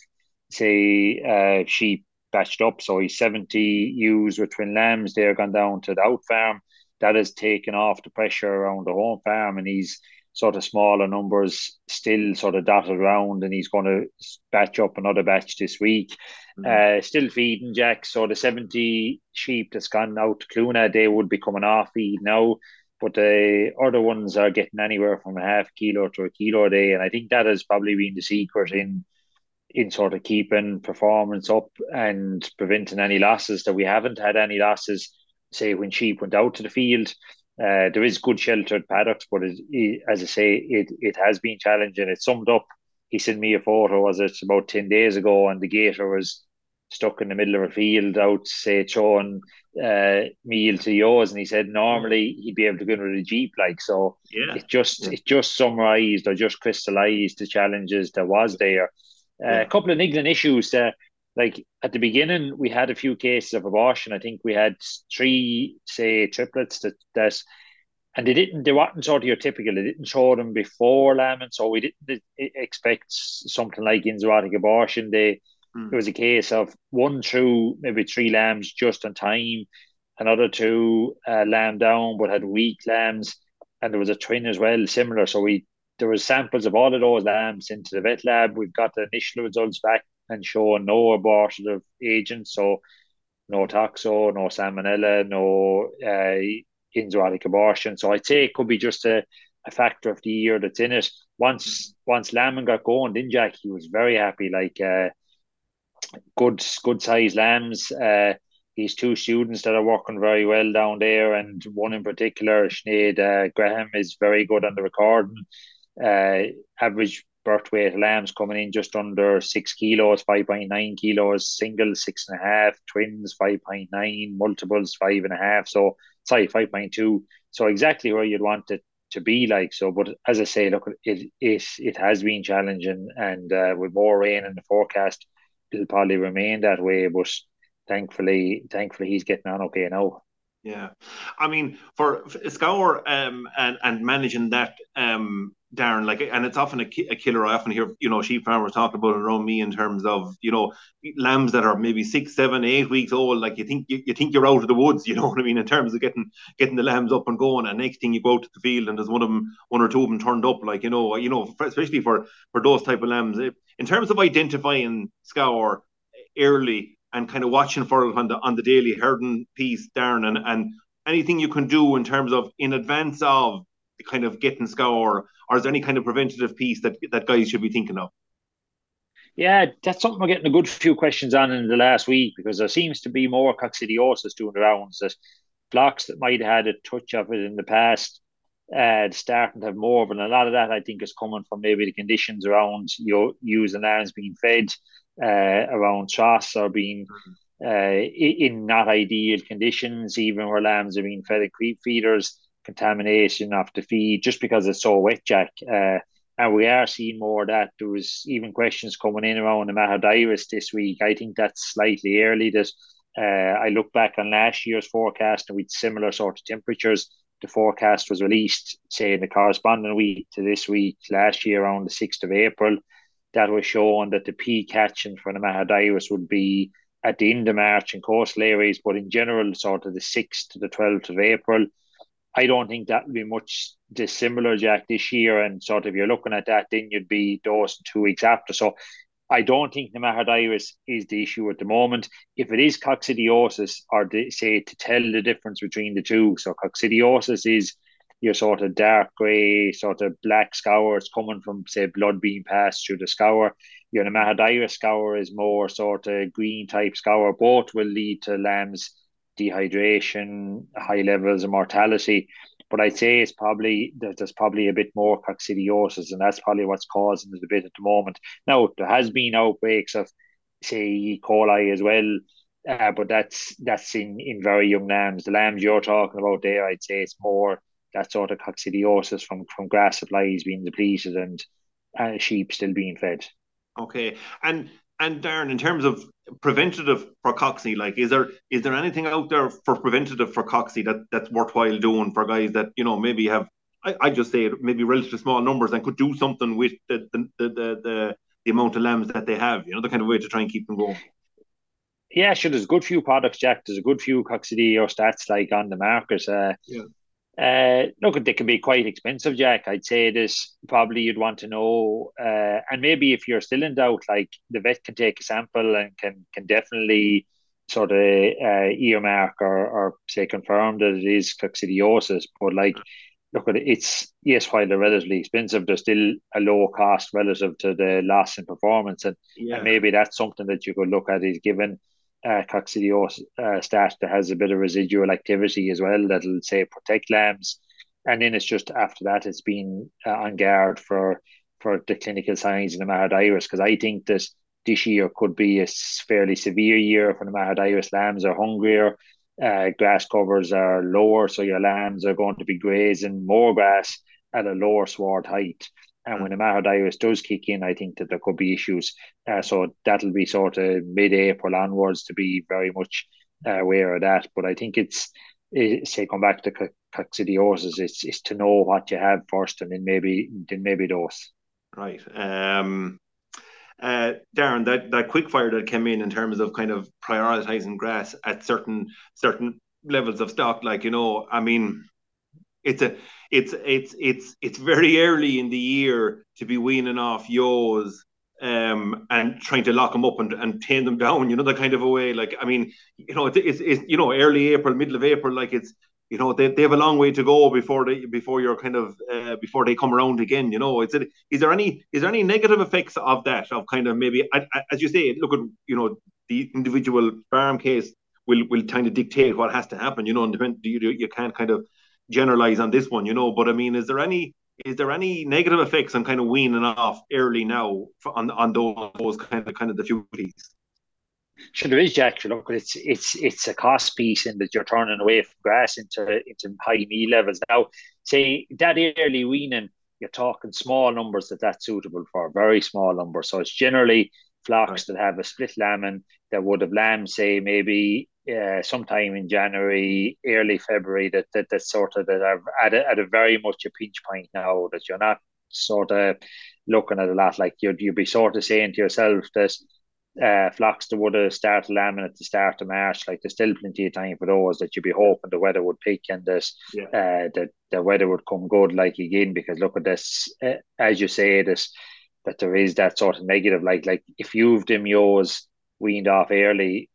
say uh, sheep batched up, so he's seventy ewes with twin lambs. They're gone down to the out farm. That has taken off the pressure around the home farm, and he's sort of smaller numbers still sort of dotted around, and he's going to batch up another batch this week. Mm-hmm. Uh, still feeding, Jack. So the seventy sheep that's gone out to Cluna, they would be coming off feed now, but the other ones are getting anywhere from a half kilo to a kilo a day, and I think that has probably been the secret in in sort of keeping performance up and preventing any losses. That we haven't had any losses, say, when sheep went out to the field. Uh, there is good sheltered paddocks, but it, it, as I say, it it has been challenging. It summed up, he sent me a photo, was it about ten days ago, and the gator was stuck in the middle of a field out, say, throwing uh, meal to yours, and he said normally he'd be able to go into the jeep, like, so yeah. it just yeah. it just summarised or just crystallised the challenges that was there. Uh, yeah. A couple of niggling issues. Uh, like at the beginning, we had a few cases of abortion. I think we had three, say, triplets that, that and they didn't, they weren't sort of your typical. They didn't show them before lambing, so we didn't expect something like enzootic abortion. They, mm. It was a case of one through maybe three lambs just on time, another two uh, lamb down but had weak lambs, and there was a twin as well, similar. So we there was samples of all of those lambs into the vet lab. We've got the initial results back and showing no abortive agents, so no toxo, no salmonella, no uh, enzootic abortion. So I'd say it could be just a, a factor of the year that's in it. Once once Lamon got going, then Jack, he was very happy. Like uh, good good sized lambs. Uh, these two students that are working very well down there, and one in particular, Sinead uh, Graham, is very good on the recording. Uh, average birth weight lambs coming in just under six kilos, five point nine kilos, singles six and a half, twins five point nine, multiples five and a half. So sorry, five point two. So exactly where you'd want it to be, like. So, but as I say, look, it it it has been challenging, and uh, with more rain in the forecast, it'll probably remain that way. But thankfully, thankfully, he's getting on okay now. Yeah, I mean, for, for Scour um, and and managing that um, Darren, like, and it's often a, ki- a killer. I often hear, you know, sheep farmers talk about it around me in terms of, you know, lambs that are maybe six, seven, eight weeks old. Like you think you, you think you're out of the woods, you know what I mean, in terms of getting getting the lambs up and going. And next thing you go out to the field and there's one of them, one or two of them turned up. Like you know, you know, especially for for those type of lambs. In terms of identifying scour early and kind of watching for it on the on the daily herding piece, Darren, and and anything you can do in terms of in advance of kind of getting scour, or is there any kind of preventative piece that that guys should be thinking of? Yeah, that's something we're getting a good few questions on in the last week, because there seems to be more coccidiosis doing the rounds, that flocks that might have had a touch of it in the past uh starting to have more of it. And a lot of that I think is coming from maybe the conditions around you using lambs being fed uh around troughs, or being uh in not ideal conditions, even where lambs are being fed at creep feeders, contamination of the feed just because it's so wet, Jack. Uh, and we are seeing more of that. There was even questions coming in around the Mahadirus this week. I think that's slightly early. That uh, I look back on last year's forecast and with similar sort of temperatures. The forecast was released, say, in the corresponding week to this week last year around the sixth of April. That was showing that the peak catching for the Mahadirus would be at the end of March in coastal areas, but in general, sort of the sixth to the twelfth of April. I don't think that would be much dissimilar, Jack, this year. And sort of you're looking at that, then you'd be those two weeks after. So I don't think the Mahadirus is the issue at the moment. If it is coccidiosis, or the, say to tell the difference between the two. So coccidiosis is your sort of dark grey, sort of black scour. It's coming from, say, blood being passed through the scour. Your Mahadirus scour is more sort of green type scour. Both will lead to lambs dehydration, high levels of mortality. But I'd say it's probably there's probably a bit more coccidiosis, and that's probably what's causing it a bit at the moment. Now there has been outbreaks of, say, E. coli as well, uh, but that's that's in, in very young lambs. The lambs you're talking about there, I'd say it's more that sort of coccidiosis from from grass supplies being depleted and uh, sheep still being fed. Okay, and and Darren, in terms of preventative for cocci, like is there is there anything out there for preventative for cocci that that's worthwhile doing for guys that, you know, maybe have, I, I just say maybe relatively small numbers and could do something with the the, the the the amount of lambs that they have, you know, the kind of way to try and keep them going? Yeah, sure. There's a good few products, Jack. There's a good few coccidiostats like on the market. Uh, yeah. Uh, look, they can be quite expensive, Jack. I'd say this probably you'd want to know, uh, and maybe if you're still in doubt, like the vet can take a sample and can can definitely sort of uh, earmark or, or say confirm that it is coccidiosis. But like, look, it's yes, while they're relatively expensive, they're still a low cost relative to the loss in performance, and, yeah. and maybe that's something that you could look at is given. Uh, coccidiosis uh, stat that has a bit of residual activity as well that'll say protect lambs, and then it's just after that it's been uh, on guard for for the clinical signs in the Mahadirus, because I think that this year could be a fairly severe year for the Mahadirus. Lambs are hungrier, uh, grass covers are lower, so your lambs are going to be grazing more grass at a lower sward height. And when the Mahadirus does kick in, I think that there could be issues. Uh, so that'll be sort of mid-April onwards to be very much uh, aware of that. But I think it's, it, say, come back to coccidiosis, it's, it's to know what you have first, and then maybe then maybe dose. Right. Um, uh, Darren, that, that quick fire that came in in terms of kind of prioritizing grass at certain certain levels of stock, like, you know, I mean, it's a it's it's it's it's very early in the year to be weaning off yos um and trying to lock them up and, and tame them down, you know, that kind of a way. Like, I mean, you know, it's, it's, it's you know, early April, middle of April, like it's, you know, they, they have a long way to go before they before you're kind of uh, before they come around again, you know. It's a, is there any is there any negative effects of that, of kind of maybe, as you say, look at, you know, the individual farm case will will kind of dictate what has to happen, you know, and depend, you, you can't kind of generalize on this one, you know. But I mean, is there any is there any negative effects on kind of weaning off early now on on those, those kind of kind of the few piece? Sure, there is, Jack. Look, it's it's it's a cost piece in that you're turning away from grass into into high meal levels. Now, say that early weaning, you're talking small numbers that that's suitable for, very small numbers. So it's generally flocks right. that have a split lambing that would have lambs, say maybe uh, sometime in January, early February, that that that sort of that are at a, at a very much a pinch point now, that you're not sort of looking at a lot. Like you'd you'd be sort of saying to yourself that uh, flocks that would have started lambing at the start of March, like there's still plenty of time for those that you'd be hoping the weather would pick and that Yeah. uh, that the weather would come good, like again, because look at this, uh, as you say, this that there is that sort of negative, like like if you've them yours weaned off early,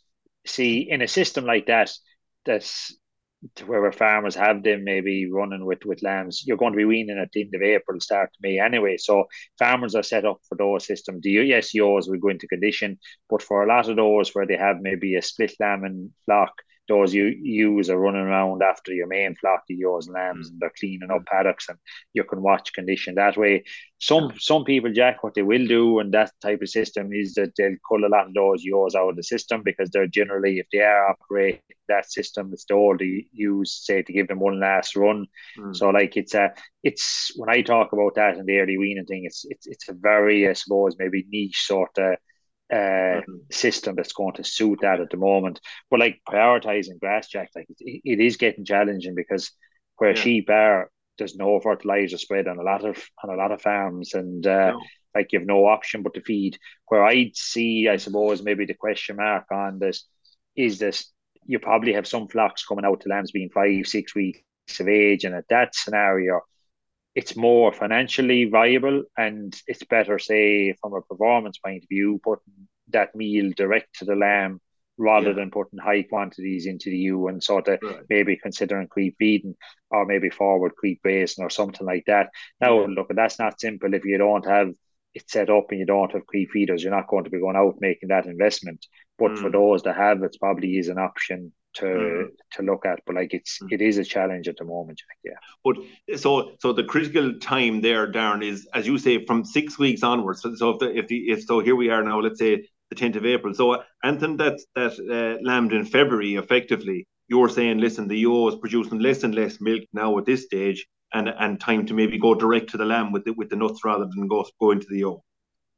see in a system like that, that's where farmers have them maybe running with, with lambs, you're going to be weaning at the end of April, start of May anyway. So farmers are set up for those systems. The yes, yours will go into condition, but for a lot of those where they have maybe a split lamb and flock, those you ewes are running around after your main flock of ewes and lambs, and they're cleaning up paddocks, and you can watch condition that way. Some some people, Jack, what they will do in that type of system is that they'll cull a lot of those ewes out of the system, because they're generally, if they are operating that system, it's the older ewes, say, to give them one last run. Mm. So like it's a it's when I talk about that and the early weaning thing, it's it's it's a very, I suppose, maybe niche sort of uh mm-hmm. system that's going to suit that at the moment. But like prioritizing grass, Jack, like it, it is getting challenging, because where yeah. sheep are, there's no fertilizer spread on a lot of on a lot of farms, and uh, no. like you've no option but to feed. Where I'd see, I suppose, maybe the question mark on this is this: you probably have some flocks coming out to lambs being five, six weeks of age, and at that scenario, it's more financially viable, and it's better, say, from a performance point of view, putting that meal direct to the lamb rather yeah. than putting high quantities into the ewe, and sort of right. maybe considering creep feeding or maybe forward creep grazing or something like that. Now, yeah. look, that's not simple. If you don't have it set up and you don't have creep feeders, you're not going to be going out making that investment. But mm. for those that have, it probably is an option to mm. to look at. But like it's mm. it is a challenge at the moment, Jack. Yeah. But so so the critical time there, Darren, is, as you say, from six weeks onwards. So, so if the if the if so here we are now, let's say the tenth of April. So uh, Anton, that that uh, lambed in February effectively. You're saying, listen, the ewe is producing less and less milk now at this stage, and and time to maybe go direct to the lamb with the with the nuts rather than go go into the ewe.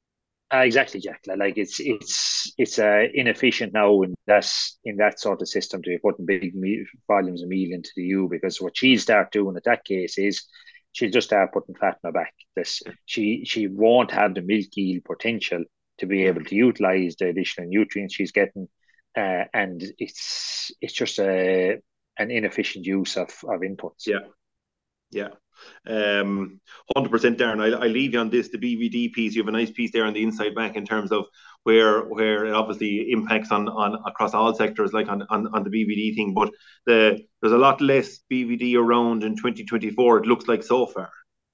Uh, exactly, Jack. Like it's it's it's uh, inefficient now in that in that sort of system to be putting big meal, volumes of meal into the ewe, because what she'll start doing in that case is she'll just start putting fat in her back. This she she won't have the milk yield potential to be able to utilize the additional nutrients she's getting, uh, and it's it's just a an inefficient use of of inputs. Yeah, yeah. Um, one hundred percent, Darren. I, I leave you on this, the B V D piece. You have a nice piece there on the inside back in terms of where where it obviously impacts on, on across all sectors, like on, on, on the B V D thing. But the there's a lot less B V D around in twenty twenty-four, it looks like, so far.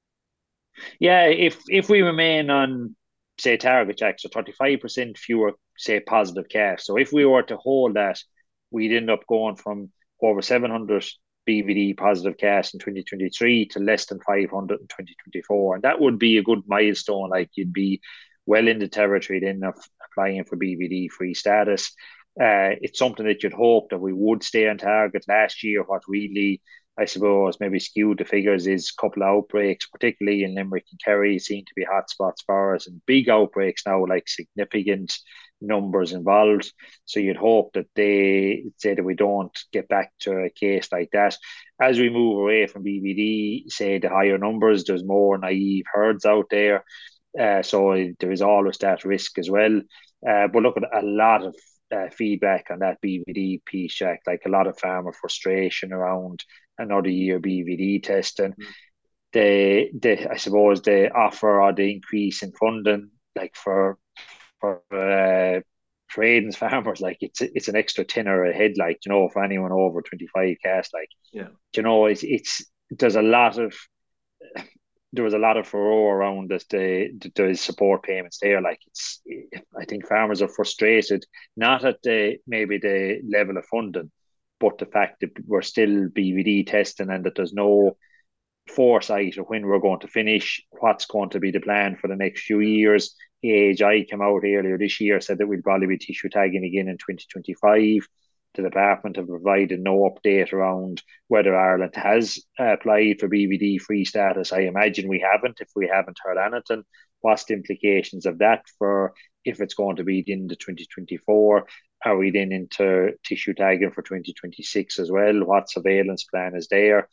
Yeah, if if we remain on, say, target, Jack, so thirty-five percent fewer, say, positive calves. So if we were to hold that, we'd end up going from over seven hundred B V D positive calves in twenty twenty-three to less than five hundred in twenty twenty-four. And that would be a good milestone. Like, you'd be well in the territory then of applying for B V D free status. Uh, it's something that you'd hope that we would stay on target. Last year, what really, I suppose, maybe skewed the figures is a couple of outbreaks, particularly in Limerick and Kerry, seem to be hotspots for us, and big outbreaks now, like significant numbers involved. So you'd hope that they say that we don't get back to a case like that. As we move away from B V D, say the higher numbers, there's more naive herds out there. Uh, so there is always that risk as well. Uh, but look at a lot of uh, feedback on that B V D piece, Jack, like a lot of farmer frustration around another year B V D testing. Mm. The, the, I suppose the offer or the increase in funding, like for for uh, trading farmers, like it's it's an extra tenner a head, like, you know, for anyone over twenty-five cast, like, yeah, you know, it's it's there's a lot of there was a lot of furore around this, the the support payments there. Like, it's I think farmers are frustrated, not at the maybe the level of funding, but the fact that we're still B V D testing and that there's no foresight of when we're going to finish, what's going to be the plan for the next few years. A H I came out earlier this year, said that we'll probably be tissue tagging again in twenty twenty-five. The department have provided no update around whether Ireland has uh, applied for B V D free status. I imagine we haven't. If we haven't heard anything, what's the implications of that for if it's going to be into twenty twenty-four? Are we then into tissue tagging for twenty twenty-six as well? What surveillance plan is there?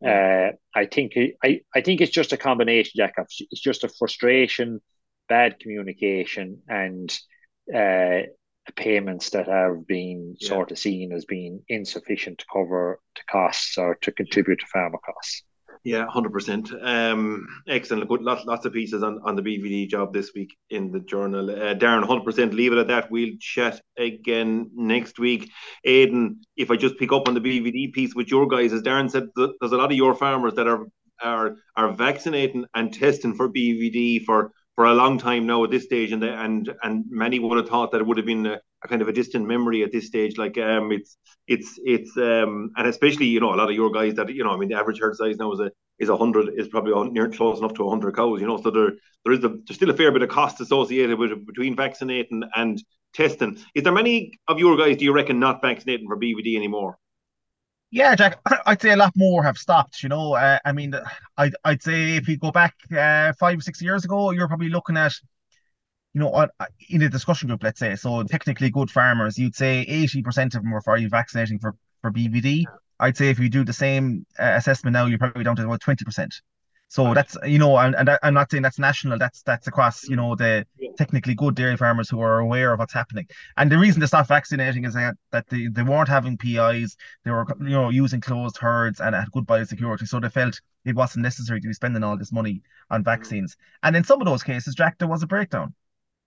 Uh, I think I, I think it's just a combination, Jack. Of, it's just a frustration, bad communication, and uh, payments that have been Yeah. sort of seen as being insufficient to cover the costs or to contribute to farmer costs. Yeah, one hundred percent. Um, excellent. Good, lots, lots of pieces on, on the B V D job this week in the journal. Uh, Darren, one hundred percent. Leave it at that. We'll chat again next week. Aidan, if I just pick up on the B V D piece with your guys, as Darren said, there's a lot of your farmers that are are are vaccinating and testing for B V D for for a long time now at this stage, and the, and and many would have thought that it would have been a, a kind of a distant memory at this stage. Like um, it's it's it's um, and especially you know a lot of your guys that you know I mean the average herd size now is a is a hundred is probably near close enough to a hundred cows. You know, so there there is a, there's still a fair bit of cost associated with it between vaccinating and testing. Is there many of your guys do you reckon not vaccinating for B V D anymore? Yeah, Jack, I'd say a lot more have stopped, you know. Uh, I mean, I'd, I'd say if you go back uh, five, six years ago, you're probably looking at, you know, on, in a discussion group, let's say, so technically good farmers, you'd say eighty percent of them were for you vaccinating for, for B V D. I'd say if you do the same uh, assessment now, you're probably down to about twenty percent. So right. that's, you know, and, and I'm not saying that's national, that's that's across, you know, the yeah. technically good dairy farmers who are aware of what's happening. And the reason they stopped vaccinating is that, that they, they weren't having P Is, they were, you know, using closed herds and had good biosecurity. So they felt it wasn't necessary to be spending all this money on vaccines. Mm-hmm. And in some of those cases, Jack, there was a breakdown.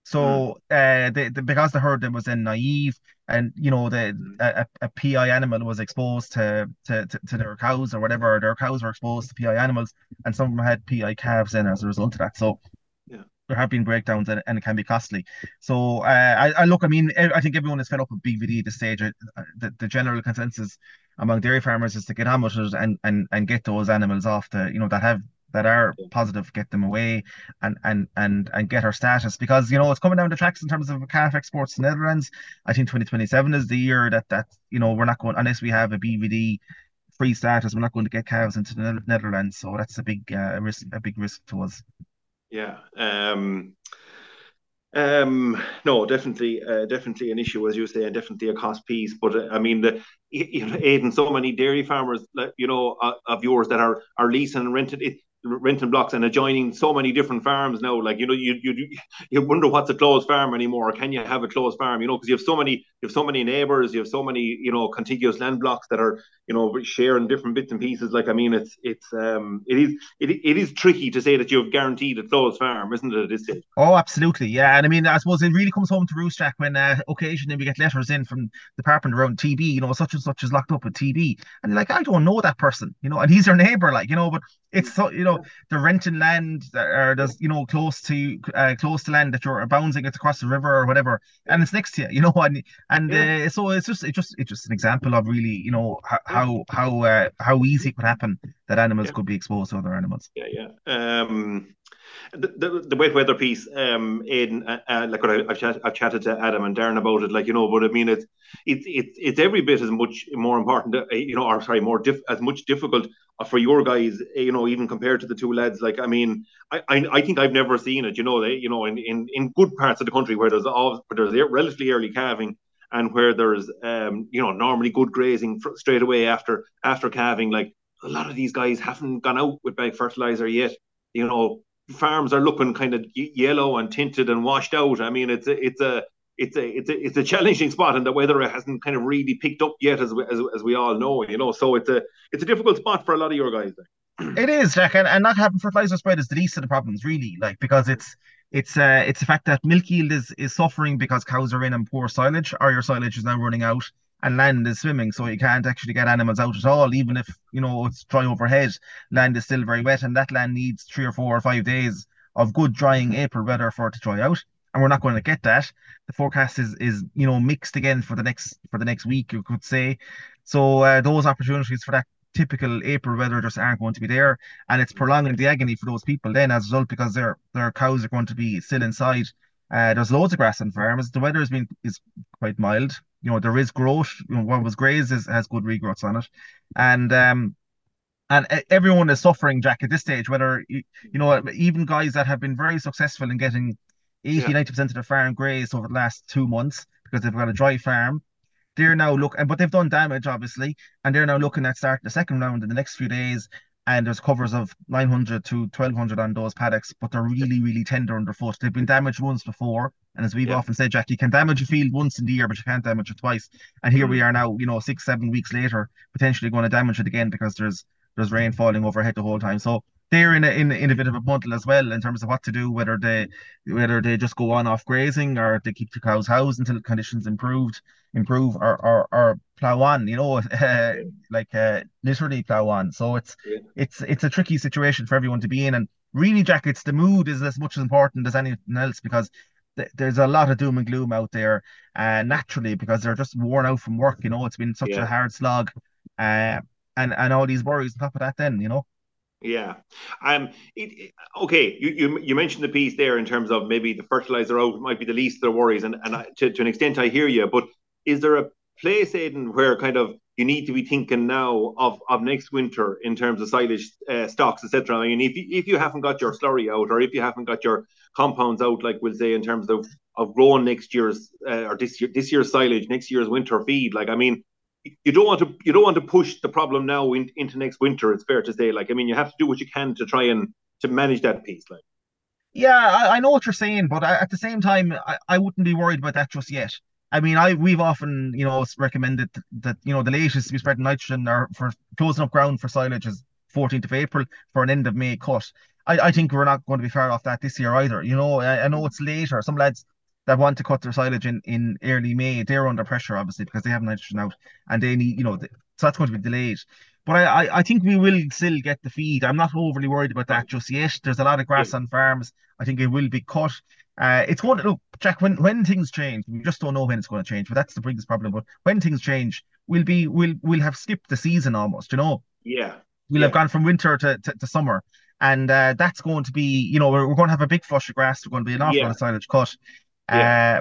So uh, the, the, because the herd was then naive, and you know the a, a P I animal was exposed to, to to to their cows or whatever, their cows were exposed to P I animals, and some of them had P I calves in as a result of that. So yeah. there have been breakdowns, and, and it can be costly. So uh, I, I look, I mean, I think everyone is fed up with B V D at this stage. The, the general consensus among dairy farmers is to get on with it and and and get those animals off the, you know, that have. that are positive, get them away and and and and get our status, because you know it's coming down the tracks in terms of calf exports to Netherlands. I think twenty twenty-seven is the year that that you know we're not going, unless we have a B V D free status, we're not going to get calves into the Netherlands. So that's a big uh, risk, a big risk to us. Yeah. Um. Um, no, definitely, uh, definitely an issue, as you say, and definitely a cost piece. But uh, I mean, the you know, Aidan, so many dairy farmers, you know, uh, of yours that are are leasing and rented it. renting blocks and adjoining so many different farms now. Like, you know, you you you wonder what's a closed farm anymore. Can you have a closed farm? You know, because you have so many, you have so many neighbours, you have so many, you know, contiguous land blocks that are, you know, sharing different bits and pieces. Like, I mean, it's it's um it is it it is tricky to say that you've guaranteed a closed farm, isn't it, at this stage? Oh, absolutely, yeah. And I mean, I suppose it really comes home to roost, Jack, when uh, occasionally we get letters in from the department around T B, you know, such and such is locked up with T B, and you're like, I don't know that person, you know, and he's your neighbour, like, you know, but it's so, you know, they're renting land or there's, you know, close to uh, close to land that you're bouncing it across the river or whatever, and it's next to you, you know, and and yeah. uh, so it's just it just it's just an example of really, you know, how how uh, how easy it could happen that animals yeah. could be exposed to other animals. Yeah, yeah. Um, the, the the wet weather piece, um, Aidan, uh, uh, like what I, I've, chat, I've chatted to Adam and Darren about it, like, you know, but I mean, it's it's it's it's every bit as much more important, uh, you know, or sorry, more diff, as much difficult for your guys, you know, even compared to the two lads. Like, I mean, I I, I think I've never seen it, you know, they, you know, in, in, in good parts of the country where there's all where there's relatively early calving and where there's um you know normally good grazing straight away after after calving. Like, a lot of these guys haven't gone out with bag fertilizer yet, you know. Farms are looking kind of yellow and tinted and washed out. I mean, it's a, it's a, it's a, it's a, it's a challenging spot, and the weather hasn't kind of really picked up yet, as we, as, as we all know, you know. So it's a, it's a difficult spot for a lot of your guys. It is, Jack, and, and not having fertilizer spread is the least of the problems, really. Like, because it's, it's, uh, it's the fact that milk yield is is suffering because cows are in on poor silage, or your silage is now running out. And land is swimming, so you can't actually get animals out at all, even if, you know, it's dry overhead. Land is still very wet, and that land needs three or four or five days of good drying April weather for it to dry out. And we're not going to get that. The forecast is is you know mixed again for the next for the next week, you could say. So uh, those opportunities for that typical April weather just aren't going to be there, and it's prolonging the agony for those people then as a result, because their their cows are going to be still inside. Uh, there's loads of grass on farms. The weather has been is quite mild. You know, there is growth. You know, what was grazed is, has good regrowths on it, and um, and everyone is suffering, Jack, at this stage. Whether you, you know, even guys that have been very successful in getting eighty, ninety percent of their farm grazed over the last two months because they've got a dry farm, they're now looking, but they've done damage obviously, and they're now looking at starting the second round in the next few days. And there's covers of nine hundred to twelve hundred on those paddocks, but they're really, really tender underfoot. They've been damaged once before. And as we've Yeah. often said, Jack, you can damage a field once in the year, but you can't damage it twice. And here we Mm. are now, you know, six, seven weeks later, potentially going to damage it again because there's there's rain falling overhead the whole time. So they're in a in, in a bit of a muddle as well in terms of what to do, whether they whether they just go on off grazing or they keep the cows housed until conditions improved improve or or, or plow on, you know, uh, like uh, literally plow on. So it's Yeah. it's it's a tricky situation for everyone to be in. And really, Jack, it's the mood is as much as important as anything else because th there's a lot of doom and gloom out there, uh, naturally because they're just worn out from work. You know, it's been such a Yeah. hard slog, uh, and and all these worries on top of that. Then you know, Yeah. Um. It, it- okay. You, you you mentioned the piece there in terms of maybe the fertilizer out might be the least of their worries, and and I, to to an extent I hear you. But is there a place, Aidan, where kind of you need to be thinking now of of next winter in terms of silage uh, stocks, et cetera? I mean, if you, if you haven't got your slurry out, or if you haven't got your compounds out, like we'll say in terms of of growing next year's uh, or this year this year's silage, next year's winter feed, like I mean you don't want to you don't want to push the problem now in, into next winter. It's fair to say, like I mean, you have to do what you can to try and to manage that piece. Like, yeah, I, I know what you're saying, but I, at the same time, I, I wouldn't be worried about that just yet. I mean, I we've often, you know, recommended that, that you know the latest to be spreading nitrogen or for closing up ground for silage is fourteenth of April for an end of May cut. I, I think we're not going to be far off that this year either. You know, I, I know it's later. Some lads that want to cut their silage in, in early May, they're under pressure obviously because they have nitrogen out and they need, you know, th- so that's going to be delayed. But I, I, I think we will still get the feed. I'm not overly worried about that just yet. There's a lot of yeah, grass on farms. I think it will be cut. Uh, it's going to look, Jack. When when things change, we just don't know when it's going to change. But that's the biggest problem. But when things change, we'll be we'll we'll have skipped the season almost. You know, yeah, we'll have yeah, gone from winter to, to, to summer, and uh, that's going to be, you know, we're, we're going to have a big flush of grass. We're going to be an awful lot yeah, of silage cut. yeah. Uh,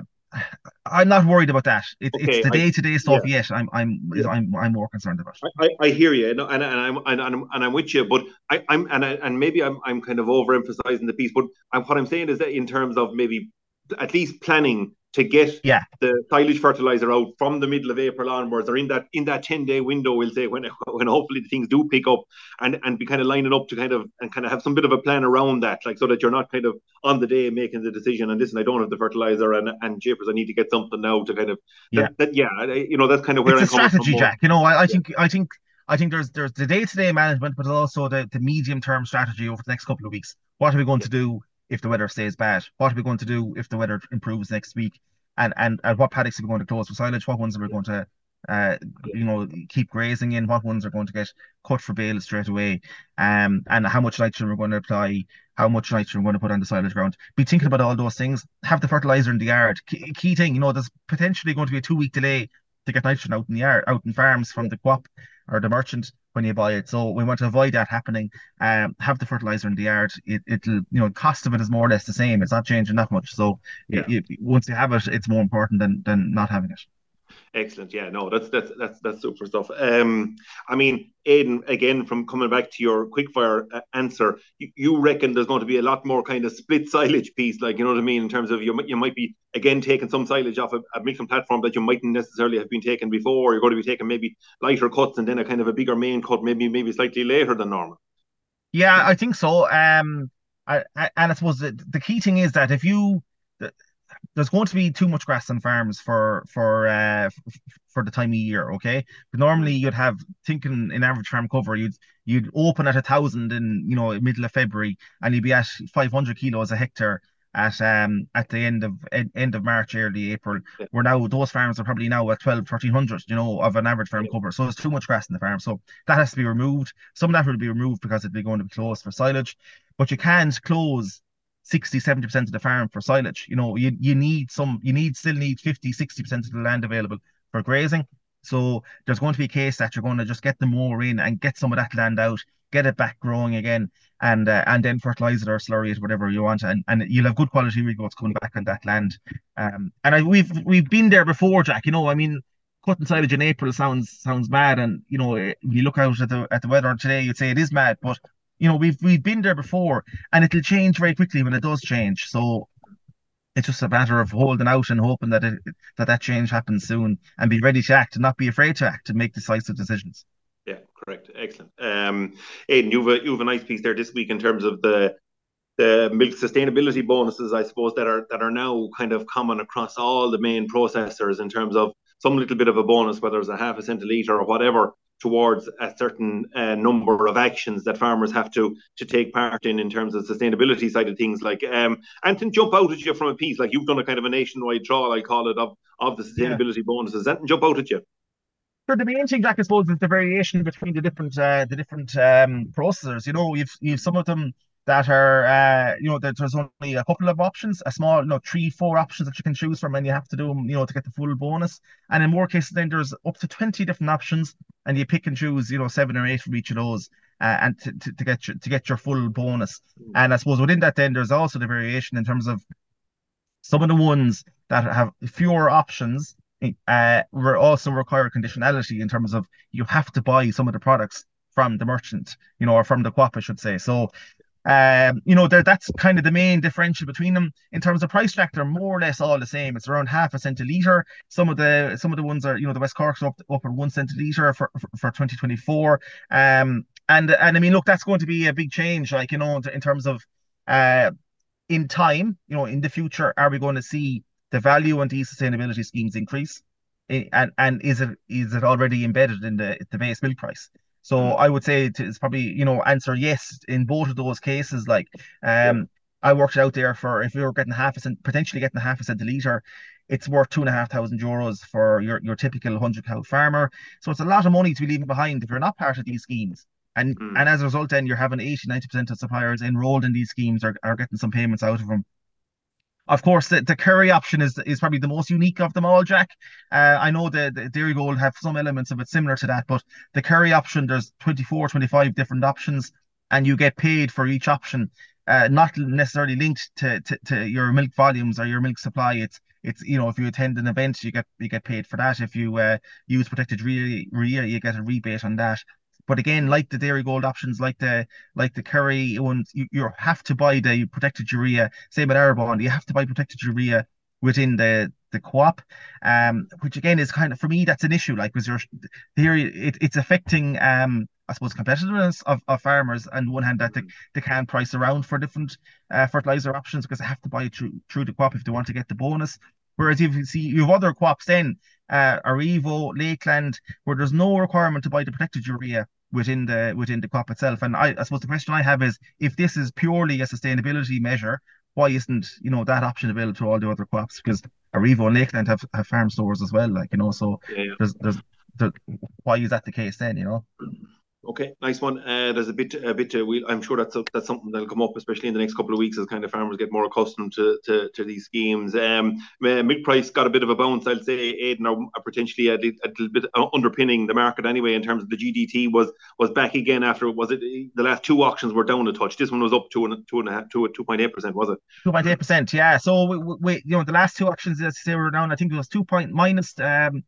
I'm not worried about that. It, it's Okay, the I day to day yeah, stuff. Yet I'm I'm yeah. I'm I'm more concerned about. I, I hear you, and, and, and I'm and, I'm and I'm with you, but I, I'm and I, and maybe I'm I'm kind of overemphasizing the piece, but I'm, what I'm saying is that in terms of maybe at least planning to get Yeah, the silage fertilizer out from the middle of April onwards, or in that in that ten day window, we'll say when when hopefully the things do pick up, and and be kind of lining up to kind of and kind of have some bit of a plan around that, like so that you're not kind of on the day making the decision. And listen, I don't have the fertilizer, and and japers, I need to get something now to kind of yeah. that, that yeah, you know that's kind of where It's a I'm coming from strategy, more. Jack. You know, I, I Yeah, think I think I think there's there's the day to day management, but also the the medium term strategy over the next couple of weeks. What are we going yeah, to do if the weather stays bad? What are we going to do if the weather improves next week? And and, and what paddocks are we going to close for silage? What ones are we going to uh yeah, you know keep grazing in? What ones are going to get cut for bale straight away? Um, and how much nitrogen we're going to apply? How much nitrogen we're going to put on the silage ground? Be thinking about all those things. Have the fertilizer in the yard. Key, key thing, you know, there's potentially going to be a two week delay to get nitrogen out in the yard, out in farms from yeah. the co-op or the merchant when you buy it. So we want to avoid that happening. Um, have the fertilizer in the yard. It, it'll, you know, cost of it is more or less the same. It's not changing that much. So Yeah. it, it, once you have it, it's more important than than not having it. Excellent. Yeah, no, that's that's that's that's super stuff. Um, I mean, Aidan, again, from coming back to your quickfire uh, answer, you, you reckon there's going to be a lot more kind of split silage piece, like you know what I mean, in terms of you you might be again taking some silage off a, a milking platform that you mightn't necessarily have been taking before. You're going to be taking maybe lighter cuts and then a kind of a bigger main cut, maybe maybe slightly later than normal. Yeah, I think so. Um, I, I, and I suppose the, the key thing is that if you the, there's going to be too much grass on farms for for uh f- for the time of year, okay? But normally Mm. you'd have thinking in average farm cover, you'd you'd open at a thousand in you know middle of February, and you'd be at five hundred kilos a hectare at um at the end of en- end of March, early April. Yeah, Where now those farms are probably now at twelve, thirteen hundred, you know, of an average farm yeah, cover. So there's too much grass in the farm. So that has to be removed. Some of that will be removed because it'll be going to be closed for silage, but you can't close sixty, seventy percent of the farm for silage. You know, you, you need some, you need still need fifty, sixty percent of the land available for grazing. So there's going to be a case that you're going to just get the mower in and get some of that land out, get it back growing again, and uh, and then fertilize it or slurry it, whatever you want, and, and you'll have good quality regrowths coming back on that land. Um, and I, we've we've been there before, Jack. You know, I mean, cutting silage in April sounds sounds mad, and you know, eh, when you look out at the at the weather today, you'd say it is mad, but you know, we've we've been there before, and it'll change very quickly when it does change. So it's just a matter of holding out and hoping that it, that that change happens soon, and be ready to act and not be afraid to act and make decisive decisions. Yeah, correct. Excellent. Um, Aidan, you've a, you've a nice piece there this week in terms of the the milk sustainability bonuses, I suppose, that are that are now kind of common across all the main processors in terms of some little bit of a bonus, whether it's a half a cent a litre or whatever, towards a certain uh, number of actions that farmers have to to take part in in terms of sustainability side of things. Like, um, Anton, jump out at you from a piece, like you've done a kind of a nationwide trawl, I call it, of, of the sustainability yeah. bonuses. Anton, jump out at you. For the main thing, Jack, I suppose, is the variation between the different uh, the different um, processors. You know, you've you've some of them that are, uh, you know, there's only a couple of options, a small, you know, three, four options that you can choose from, and you have to do them, you know, to get the full bonus. And in more cases, then there's up to twenty different options, and you pick and choose, you know, seven or eight from each of those, uh, and to, to, to get your to get your full bonus. And I suppose within that, then there's also the variation in terms of some of the ones that have fewer options. Uh, we also require conditionality in terms of you have to buy some of the products from the merchant, you know, or from the co-op, I should say. So. Um, you know, that's kind of the main differential between them. In terms of price track, they're more or less all the same. It's around half a cent a litre. Some of the some of the ones are, you know, the West Cork's up up at one cent a litre for, for for twenty twenty-four. Um, and and I mean, look, that's going to be a big change, like, you know, in terms of uh, in time, you know, in the future, are we going to see the value on these sustainability schemes increase? And and is it is it already embedded in the the base milk price? So mm. I would say to, it's probably, you know, answer yes in both of those cases. Like, um, yeah. I worked it out there for if you were getting half a cent, potentially getting a half a cent a litre, it's worth two and a half thousand euros for your, your typical one hundred cow farmer. So it's a lot of money to be leaving behind if you're not part of these schemes. And mm. and as a result, then you're having eighty, ninety percent of suppliers enrolled in these schemes are, are getting some payments out of them. Of course, the, the curry option is is probably the most unique of them all, Jack. Uh, I know the, the Dairygold have some elements of it similar to that, but the curry option, there's twenty-four, twenty-five different options, and you get paid for each option, uh, not necessarily linked to, to, to your milk volumes or your milk supply. It's it's you know, if you attend an event, you get you get paid for that. If you uh, use protected urea, you get a rebate on that. But again, like the Dairygold options, like the like the curry ones, you, you have to buy the protected urea. Same with Arbonne, you have to buy protected urea within the the co-op, um, which again is kind of, for me, that's an issue. Like, because you're here, it, it's affecting, um, I suppose, competitiveness of, of farmers. On one hand, that they, they can't price around for different uh, fertilizer options because they have to buy it through through the co-op if they want to get the bonus. Whereas if you see you have other co-ops, then uh, Arrivo, Lakeland, where there's no requirement to buy the protected urea within the within the co-op itself. And I, I suppose the question I have is, if this is purely a sustainability measure, why isn't, you know, that option available to all the other co-ops? Because Arrivo and Lakeland have, have farm stores as well, like, you know, so yeah, yeah. there's there's there, why is that the case then, you know? Okay, nice one. Uh, there's a bit, a bit. Uh, we, I'm sure that's a, that's something that'll come up, especially in the next couple of weeks, as kind of farmers get more accustomed to to, to these schemes. Um, milk price got a bit of a bounce, I'll say, Aidan, or potentially a, a little bit underpinning the market anyway. In terms of the G D T was was back again after, was it the last two auctions were down a touch? This one was up two and two and a half, two two point eight percent, was it? Two point eight percent, yeah. So we, we, you know, the last two auctions, as you say, were down. I think it was two point minus. Um,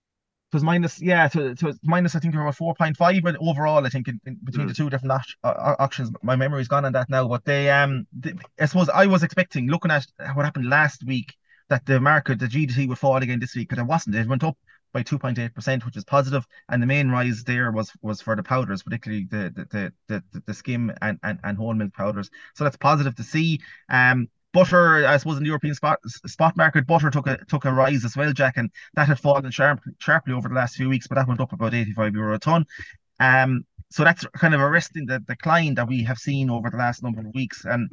It was minus, yeah, to, to minus, I think there were four point five, but overall, I think in, in between mm. the two different uh, auctions, my memory's gone on that now. But they, um, they, I suppose I was expecting, looking at what happened last week, that the market, the G D T would fall again this week, but it wasn't. It went up by two point eight percent, which is positive. And the main rise there was was for the powders, particularly the the the the, the skim and, and, and whole milk powders. So that's positive to see. Um, Butter, I suppose, in the European spot spot market, butter took a took a rise as well, Jack, and that had fallen sharp, sharply over the last few weeks, but that went up about eighty-five euro a ton. Um, so that's kind of arresting the decline that we have seen over the last number of weeks. And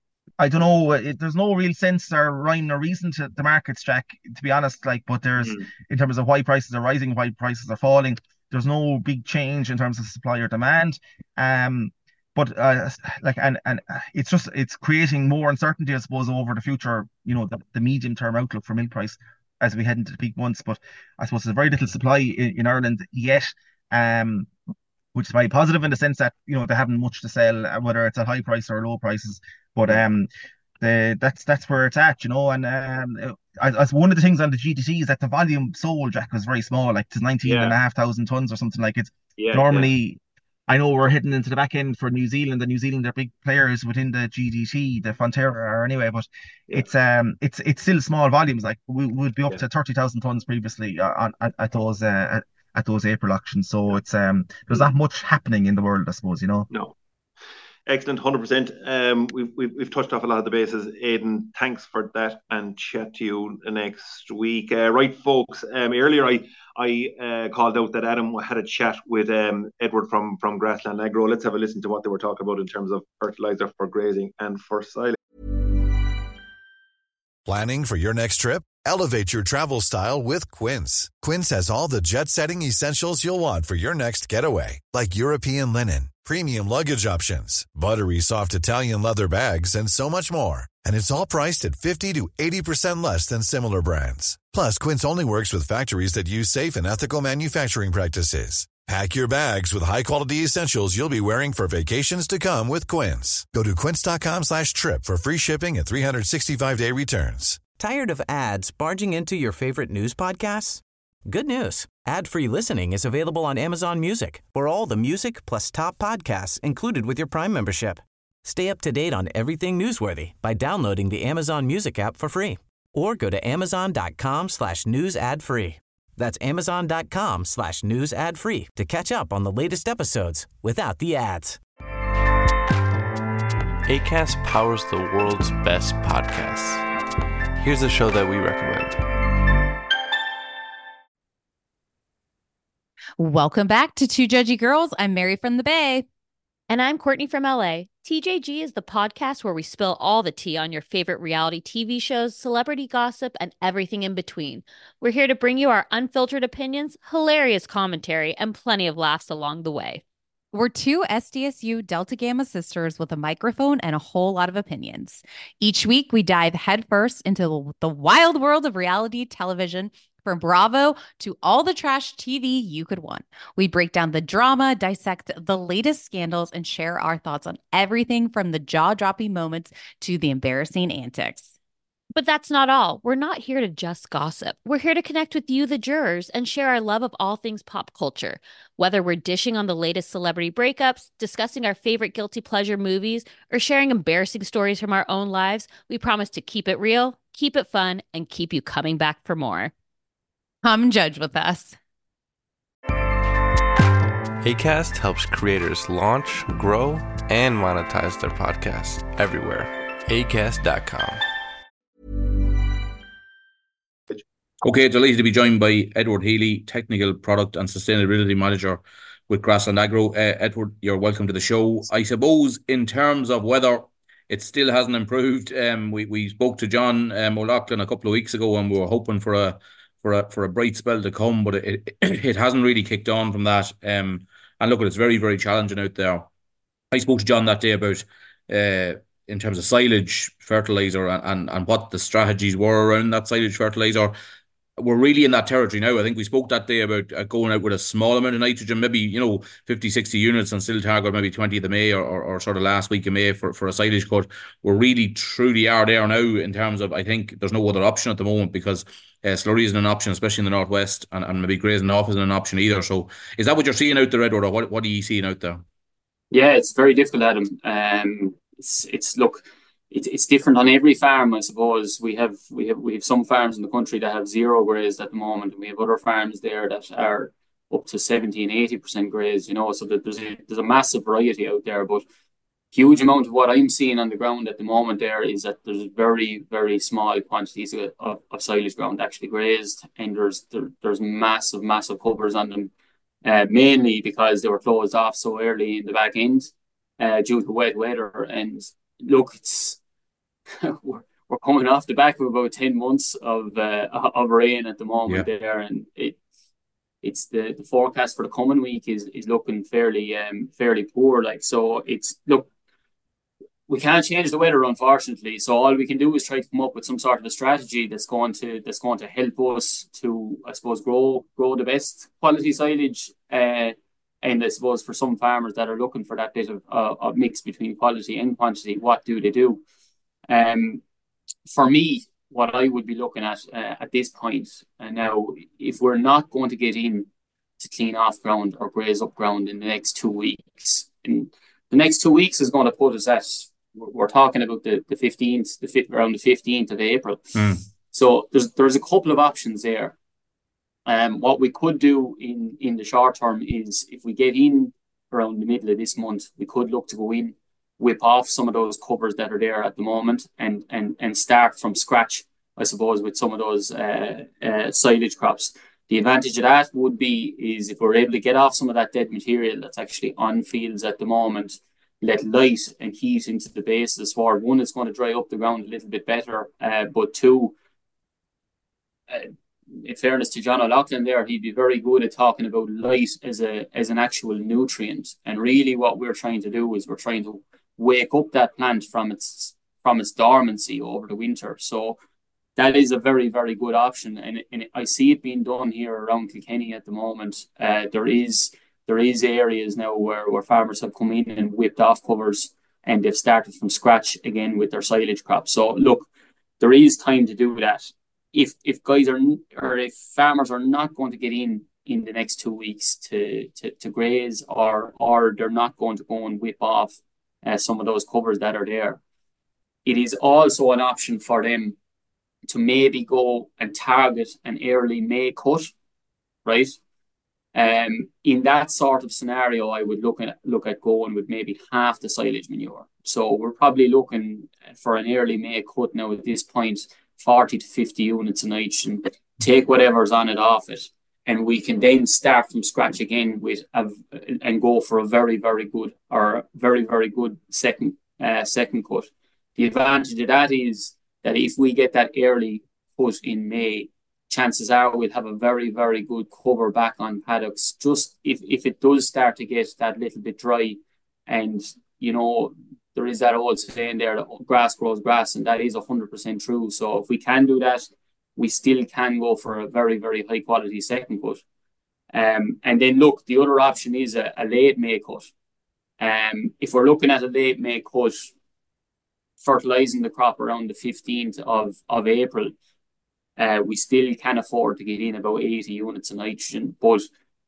I don't know, it, there's no real sense or rhyme or reason to the markets, Jack, to be honest. Like, but there's mm. in terms of why prices are rising, why prices are falling. There's no big change in terms of supply or demand. Um. But uh, like and and it's just it's creating more uncertainty, I suppose, over the future. You know, the, the medium term outlook for milk price as we head into the peak months. But I suppose there's very little supply in, in Ireland yet, um, which is very positive in the sense that, you know, they haven't much to sell, whether it's at high price or low prices. But um, the that's that's where it's at, you know. And um, as one of the things on the G D T is that the volume sold, Jack, was very small, like to nineteen yeah. and a half thousand tons or something like it. Yeah, normally. Yeah. I know we're heading into the back end for New Zealand. The New Zealand are big players within the G D T, the Fonterra are anyway, but yeah. it's um it's it's still small volumes. Like we would be up yeah. to thirty thousand tons previously on, on at those uh, at, at those April auctions. So yeah. it's um there's not much happening in the world, I suppose, you know. No. Excellent, one hundred percent. Um, we've, we've we've touched off a lot of the bases. Aidan, thanks for that, and chat to you next week. Uh, right, folks. Um, earlier I I uh, called out that Adam had a chat with um Edward from from Grassland Agro. Let's have a listen to what they were talking about in terms of fertilizer for grazing and for silage. Planning for your next trip? Elevate your travel style with Quince. Quince has all the jet-setting essentials you'll want for your next getaway, like European linen, premium luggage options, buttery soft Italian leather bags, and so much more. And it's all priced at fifty to eighty percent less than similar brands. Plus, Quince only works with factories that use safe and ethical manufacturing practices. Pack your bags with high-quality essentials you'll be wearing for vacations to come with Quince. Go to quince.com slash trip for free shipping and three sixty-five day returns. Tired of ads barging into your favorite news podcasts? Good news. Ad-free listening is available on Amazon Music for all the music plus top podcasts included with your Prime membership. Stay up to date on everything newsworthy by downloading the Amazon Music app for free or go to amazon.com slash news ad free. That's amazon.com slash news ad free to catch up on the latest episodes without the ads. Acast powers the world's best podcasts. Here's a show that we recommend. Welcome back to Two Judgy Girls. I'm Mary from the Bay. And I'm Courtney from L A. T J G is the podcast where we spill all the tea on your favorite reality T V shows, celebrity gossip, and everything in between. We're here to bring you our unfiltered opinions, hilarious commentary, and plenty of laughs along the way. We're two S D S U Delta Gamma sisters with a microphone and a whole lot of opinions. Each week, we dive headfirst into the wild world of reality television, from Bravo to all the trash T V you could want. We break down the drama, dissect the latest scandals, and share our thoughts on everything from the jaw-dropping moments to the embarrassing antics. But that's not all. We're not here to just gossip. We're here to connect with you, the jurors, and share our love of all things pop culture. Whether we're dishing on the latest celebrity breakups, discussing our favorite guilty pleasure movies, or sharing embarrassing stories from our own lives, we promise to keep it real, keep it fun, and keep you coming back for more. Come judge with us. Acast helps creators launch, grow, and monetize their podcasts everywhere. acast dot com. Okay, delighted to be joined by Edward Healy, Technical Product and Sustainability Manager with Grassland Agro. Uh, Edward, you're welcome to the show. I suppose in terms of weather, it still hasn't improved. Um, we, we spoke to John um, O'Loughlin a couple of weeks ago and we were hoping for a for a for a bright spell to come, but it it, it hasn't really kicked on from that. Um, and look, it's very, very challenging out there. I spoke to John that day about uh, in terms of silage fertilizer and, and, and what the strategies were around that silage fertilizer. We're really in that territory now. I think we spoke that day about uh, going out with a small amount of nitrogen, maybe, you know, fifty, sixty units, and still target maybe twentieth of May or, or, or sort of last week of May for, for a silage cut. We're really truly are there now in terms of, I think there's no other option at the moment because uh, slurry isn't an option, especially in the northwest, and, and maybe grazing off isn't an option either. So is that what you're seeing out there, Edward, or what, what are you seeing out there? Yeah, it's very difficult, Adam. Um, it's, it's look... It's it's different on every farm, I suppose. We have we have we have some farms in the country that have zero grazed at the moment, and we have other farms there that are up to seventy and eighty percent grazed. You know, so that there's a there's a massive variety out there. But huge amount of what I'm seeing on the ground at the moment there is that there's very very small quantities of, of, of silage ground actually grazed, and there's there, there's massive massive covers on them, uh, mainly because they were closed off so early in the back end, uh, due to wet weather. And look, it's we're, we're coming off the back of about ten months of uh, of rain at the moment yeah. there, and it it's the, the forecast for the coming week is is looking fairly um fairly poor. Like, so it's look, we can't change the weather, unfortunately. So all we can do is try to come up with some sort of a strategy that's going to that's going to help us to, I suppose, grow grow the best quality silage. Uh, and I suppose for some farmers that are looking for that bit of uh, of mix between quality and quantity, what do they do? Um, for me, what I would be looking at uh, at this point, and uh, now, if we're not going to get in to clean off ground or graze up ground in the next two weeks. And the next two weeks is going to put us at, we're talking about the, the fifteenth, the fifth, around the fifteenth of April. Mm. So there's there's a couple of options there. Um, what we could do in, in the short term is if we get in around the middle of this month, we could look to go in, whip off some of those covers that are there at the moment and and and start from scratch, I suppose, with some of those uh, uh, silage crops. The advantage of that would be is if we're able to get off some of that dead material that's actually on fields at the moment, let light and heat into the base of the sward. One, it's going to dry up the ground a little bit better, uh, but two, uh, in fairness to John O'Loughlin there, he'd be very good at talking about light as a as an actual nutrient. And really what we're trying to do is we're trying to wake up that plant from its from its dormancy over the winter. So that is a very, very good option. And, and I see it being done here around Kilkenny at the moment. Uh, there is there is areas now where, where farmers have come in and whipped off covers and they've started from scratch again with their silage crops. So look, there is time to do that. If if guys are or if farmers are not going to get in in the next two weeks to to, to graze or or they're not going to go and whip off uh, some of those covers that are there, it is also an option for them to maybe go and target an early May cut, right? Um, in that sort of scenario, I would look at look at going with maybe half the silage manure. So we're probably looking for an early May cut now at this point, forty to fifty units of nitrogen, take whatever's on it off it, and we can then start from scratch again with a, and go for a very, very good or very, very good second uh, second cut. The advantage of that is that if we get that early cut in May, chances are we'll have a very, very good cover back on paddocks. Just if, if it does start to get that little bit dry, and you know, there is that old saying there that grass grows grass, and that is one hundred percent true. So if we can do that, we still can go for a very, very high quality second cut. Um, and then look, the other option is a, a late May cut. Um, if we're looking at a late May cut, fertilizing the crop around the fifteenth of, of April, uh, we still can afford to get in about eighty units of nitrogen. But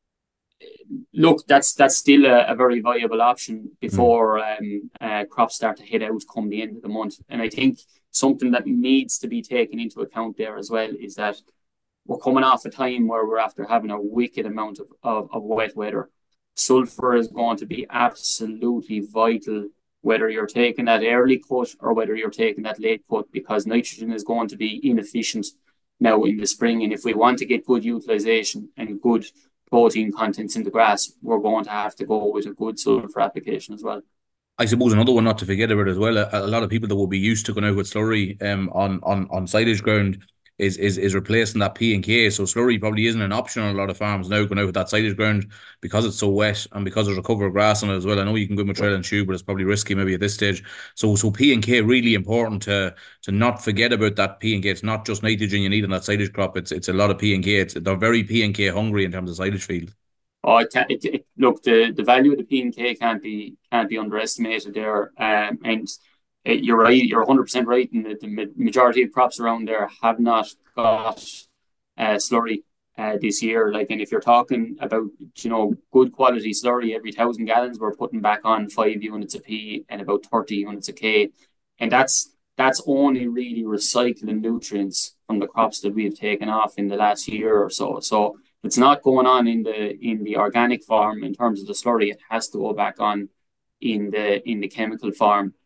look, that's that's still a, a very viable option before mm. um, uh, crops start to head out come the end of the month. And I think something that needs to be taken into account there as well is that we're coming off a time where we're after having a wicked amount of, of, of wet weather. Sulfur is going to be absolutely vital, whether you're taking that early cut or whether you're taking that late cut, because nitrogen is going to be inefficient now in the spring. And if we want to get good utilization and good protein contents in the grass, we're going to have to go with a good sulfur application as well. I suppose another one not to forget about as well, a, a lot of people that will be used to going out with slurry um, on, on, on silage ground is is is replacing that P and K. So slurry probably isn't an option on a lot of farms now going out with that silage ground because it's so wet and because there's a cover of grass on it as well. I know you can go with trail and tube, but it's probably risky maybe at this stage. So so P and K really important to to not forget about that P and K. It's not just nitrogen you need in that silage crop. It's it's a lot of P and K. It's they're very P and K hungry in terms of silage field. Oh, it can't, it, it, look, the, the value of the P and K can't be can't be underestimated there. Um, and it, you're right, you're one hundred percent right. And the, the majority of crops around there have not got uh, slurry uh, this year. Like, and if you're talking about, you know, good quality slurry, every thousand gallons we're putting back on five units of P and about thirty units of K, and that's that's only really recycling nutrients from the crops that we've taken off in the last year or so. So it's not going on in the in the organic farm in terms of the slurry. It has to go back on in the in the chemical farm.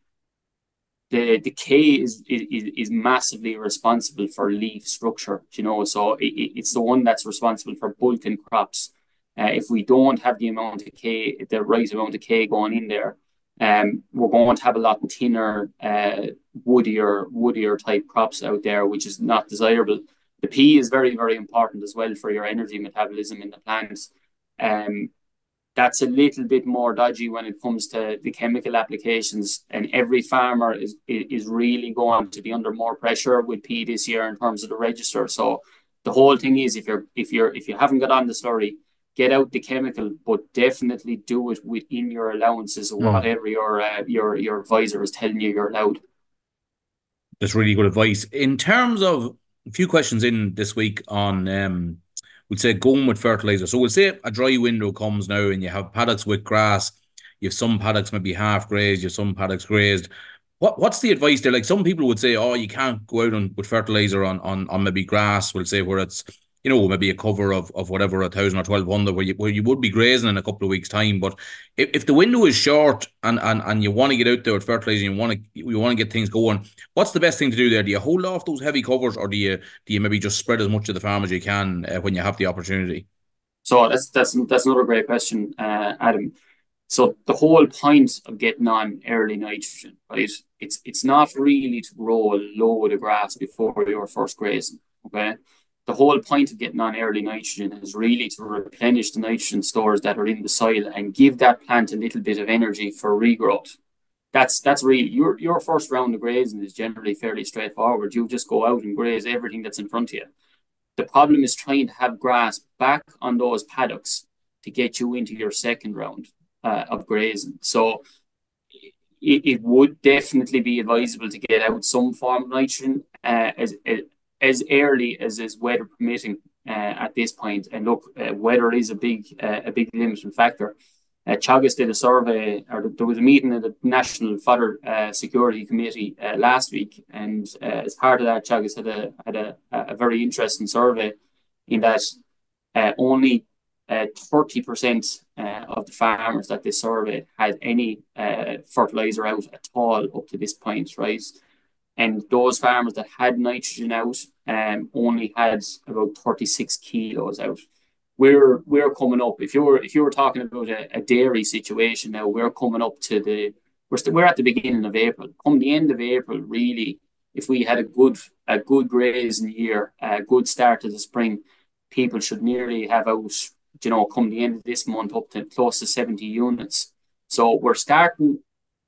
The the K is is is massively responsible for leaf structure, you know. So it, it's the one that's responsible for bulking crops. Uh, if we don't have the amount of K, the right amount of K going in there, um, we're going to have a lot thinner, uh, woodier woodier type crops out there, which is not desirable. The P is very, very important as well for your energy metabolism in the plants. Um, that's a little bit more dodgy when it comes to the chemical applications, and every farmer is is really going to be under more pressure with P this year in terms of the register. So the whole thing is, if you're if you're if you haven't got on the slurry, get out the chemical, but definitely do it within your allowances or mm. whatever your uh, your your advisor is telling you you're allowed. That's really good advice. In terms of a few questions in this week on um, we'll say going with fertilizer. So we'll say a dry window comes now and you have paddocks with grass, you have some paddocks maybe half grazed, you have some paddocks grazed. What what's the advice there? Like some people would say, oh, you can't go out on with fertilizer on on on maybe grass. We'll say where it's, you know, maybe a cover of, of whatever, a thousand or twelve hundred, where you where you would be grazing in a couple of weeks' time. But if, if the window is short and, and, and you want to get out there with fertilizer, and you want to you want to get things going, what's the best thing to do there? Do you hold off those heavy covers, or do you do you maybe just spread as much of the farm as you can uh, when you have the opportunity? So that's that's that's another great question, uh, Adam. So the whole point of getting on early nitrogen, right? It's it's not really to grow a load of grass before your first grazing, okay? The whole point of getting on early nitrogen is really to replenish the nitrogen stores that are in the soil and give that plant a little bit of energy for regrowth. That's that's really your your first round of grazing is generally fairly straightforward. You just go out and graze everything that's in front of you. The problem is trying to have grass back on those paddocks to get you into your second round uh, of grazing. So it, it would definitely be advisable to get out some form of nitrogen uh, as, as as early as is weather permitting uh, at this point. And look, uh, weather is a big uh, a big limiting factor. Uh, Teagasc did a survey, or there was a meeting at the National Fodder uh, Security Committee uh, last week, and uh, as part of that, Teagasc had a had a, a very interesting survey in that uh, only uh, thirty percent uh, of the farmers that they surveyed had any uh, fertilizer out at all up to this point, right? And those farmers that had nitrogen out um, only had about thirty-six kilos out. We're we're coming up. If you were if you were talking about a, a dairy situation now, we're coming up to the we're st- we're at the beginning of April. Come the end of April, really, if we had a good a good grazing year, a good start to the spring, people should nearly have out, you know, come the end of this month up to close to seventy units. So we're starting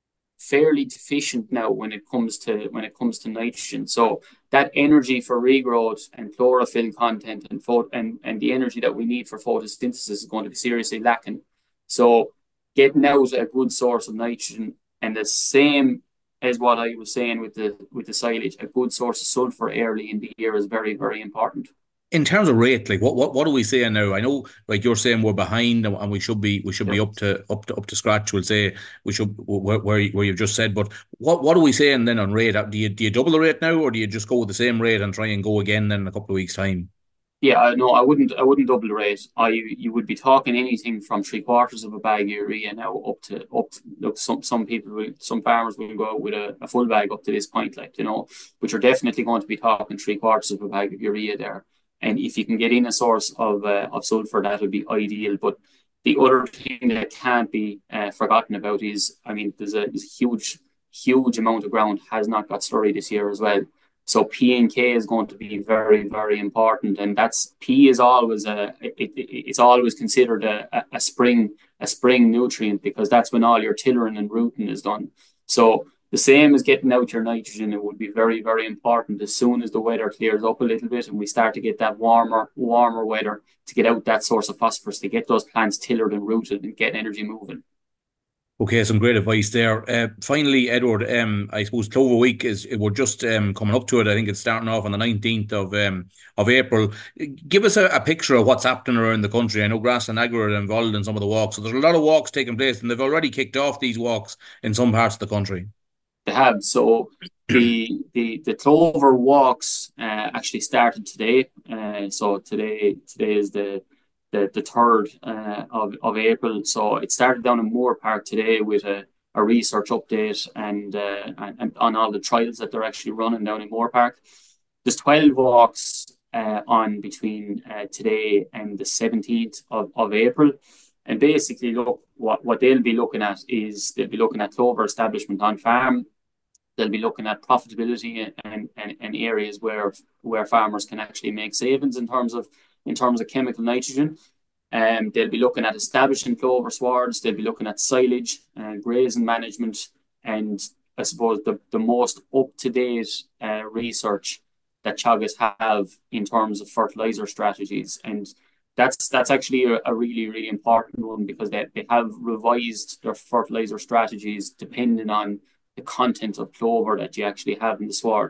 fairly deficient now when it comes to when it comes to nitrogen. So that energy for regrowth and chlorophyll content and photo, and, and the energy that we need for photosynthesis is going to be seriously lacking. So getting out a good source of nitrogen, and the same as what I was saying with the with the silage, a good source of sulfur early in the year is very, very important. In terms of rate, like what what what are we saying now? I know, like you're saying, we're behind and we should be we should yeah. be up to up to up to scratch. We'll say we should where where, where you've just said. But what what are we saying then on rate? Do you do you double the rate now, or do you just go with the same rate and try and go again then in a couple of weeks' time? Yeah, no, I wouldn't. I wouldn't double the rate. I you would be talking anything from three quarters of a bag of urea now up to up. To, look, some some people, will, some farmers will go out with a, a full bag up to this point, like you know, which are definitely going to be talking three quarters of a bag of urea there. And if you can get in a source of uh, of sulfur, that would be ideal. But the other thing that can't be uh, forgotten about is, I mean, there's a, there's a huge, huge amount of ground has not got slurry this year as well. So P and K is going to be very, very important, and that's P is always a it, it, it's always considered a, a spring a spring nutrient because that's when all your tillering and rooting is done. So the same as getting out your nitrogen, it would be very, very important as soon as the weather clears up a little bit and we start to get that warmer, warmer weather to get out that source of phosphorus, to get those plants tillered and rooted and get energy moving. Okay, some great advice there. Uh, finally, Edward, um, I suppose Clover Week is we're just um, coming up to it. I think it's starting off on the nineteenth of um, of April. Give us a, a picture of what's happening around the country. I know Grass and Agri are involved in some of the walks, so there's a lot of walks taking place, and they've already kicked off these walks in some parts of the country. They have. So the the the Clover walks uh, actually started today. Uh, so today today is the the the third uh, of of April. So it started down in Moore Park today with a, a research update and, uh, and and on all the trials that they're actually running down in Moore Park. There's twelve walks uh, on between uh, today and the seventeenth of, of April. And basically, look, what, what they'll be looking at is they'll be looking at clover establishment on farm. They'll be looking at profitability and, and, and areas where where farmers can actually make savings in terms of in terms of chemical nitrogen. Um, they'll be looking at establishing clover swards. They'll be looking at silage and grazing management, and I suppose the, the most up-to-date uh, research that Teagasc have in terms of fertilizer strategies. And That's that's actually a, a really, really important one because they, they have revised their fertilizer strategies depending on the content of clover that you actually have in the sward.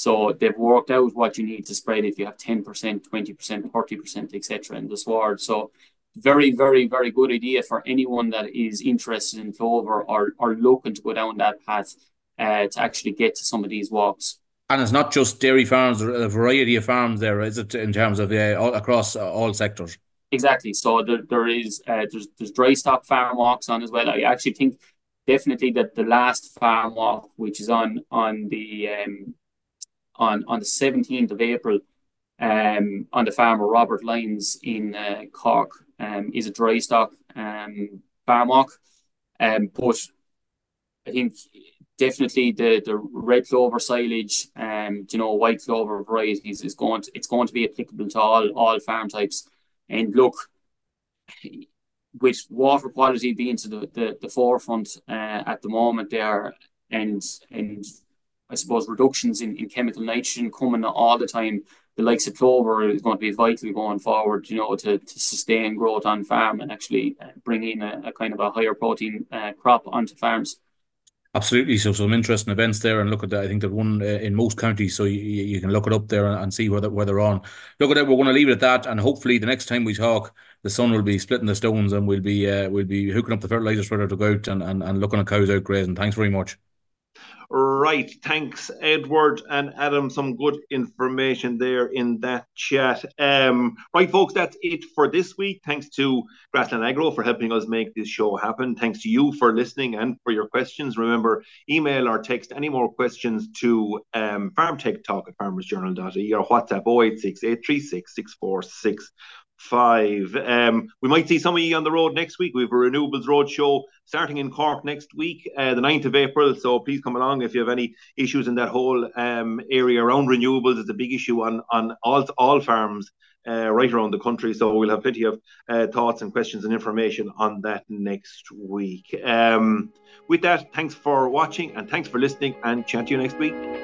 So they've worked out what you need to spread if you have ten percent, twenty percent, thirty percent, et cetera in the sward. So very, very, very good idea for anyone that is interested in clover or, or looking to go down that path uh, to actually get to some of these walks. And it's not just dairy farms, a variety of farms there, is it, in terms of uh, all, across uh, all sectors? Exactly. So there, there is uh, there's there's dry stock farm walks on as well. I actually think definitely that the last farm walk, which is on on the um, on on the seventeenth of April, um, on the farm of Robert Lyons in uh, Cork, um, is a dry stock um farm walk. Um, but I think definitely the the red clover silage, um, you know, white clover varieties is going to it's going to be applicable to all all farm types. And look, with water quality being to the, the, the forefront uh, at the moment there, and and I suppose reductions in, in chemical nitrogen coming all the time, the likes of clover is going to be vital going forward, you know, to, to sustain growth on farm and actually bring in a, a kind of a higher protein uh, crop onto farms. Absolutely. So some interesting events there, and look at that. I think that one uh, in most counties, so you, you can look it up there and, and see where, the, where they're on. Look at that. We're going to leave it at that, and hopefully the next time we talk, the sun will be splitting the stones, and we'll be uh, we'll be hooking up the fertilizers for her to go out and, and, and looking at cows out grazing. Thanks very much. Right, thanks, Edward and Adam. Some good information there in that chat. Um, right, folks, that's it for this week. Thanks to Grassland Agro for helping us make this show happen. Thanks to you for listening and for your questions. Remember, email or text any more questions to um, farmtechtalk at farmers journal dot I E or WhatsApp oh eight six, eight three six, six four six five. Um, we might see some of you on the road next week. We have a Renewables Road show starting in Cork next week, uh, the ninth of April. So please come along if you have any issues in that whole um, area around renewables. It's a big issue on, on all, all farms uh, right around the country. So we'll have plenty of uh, thoughts and questions and information on that next week. Um, with that, thanks for watching and thanks for listening, and chat to you next week.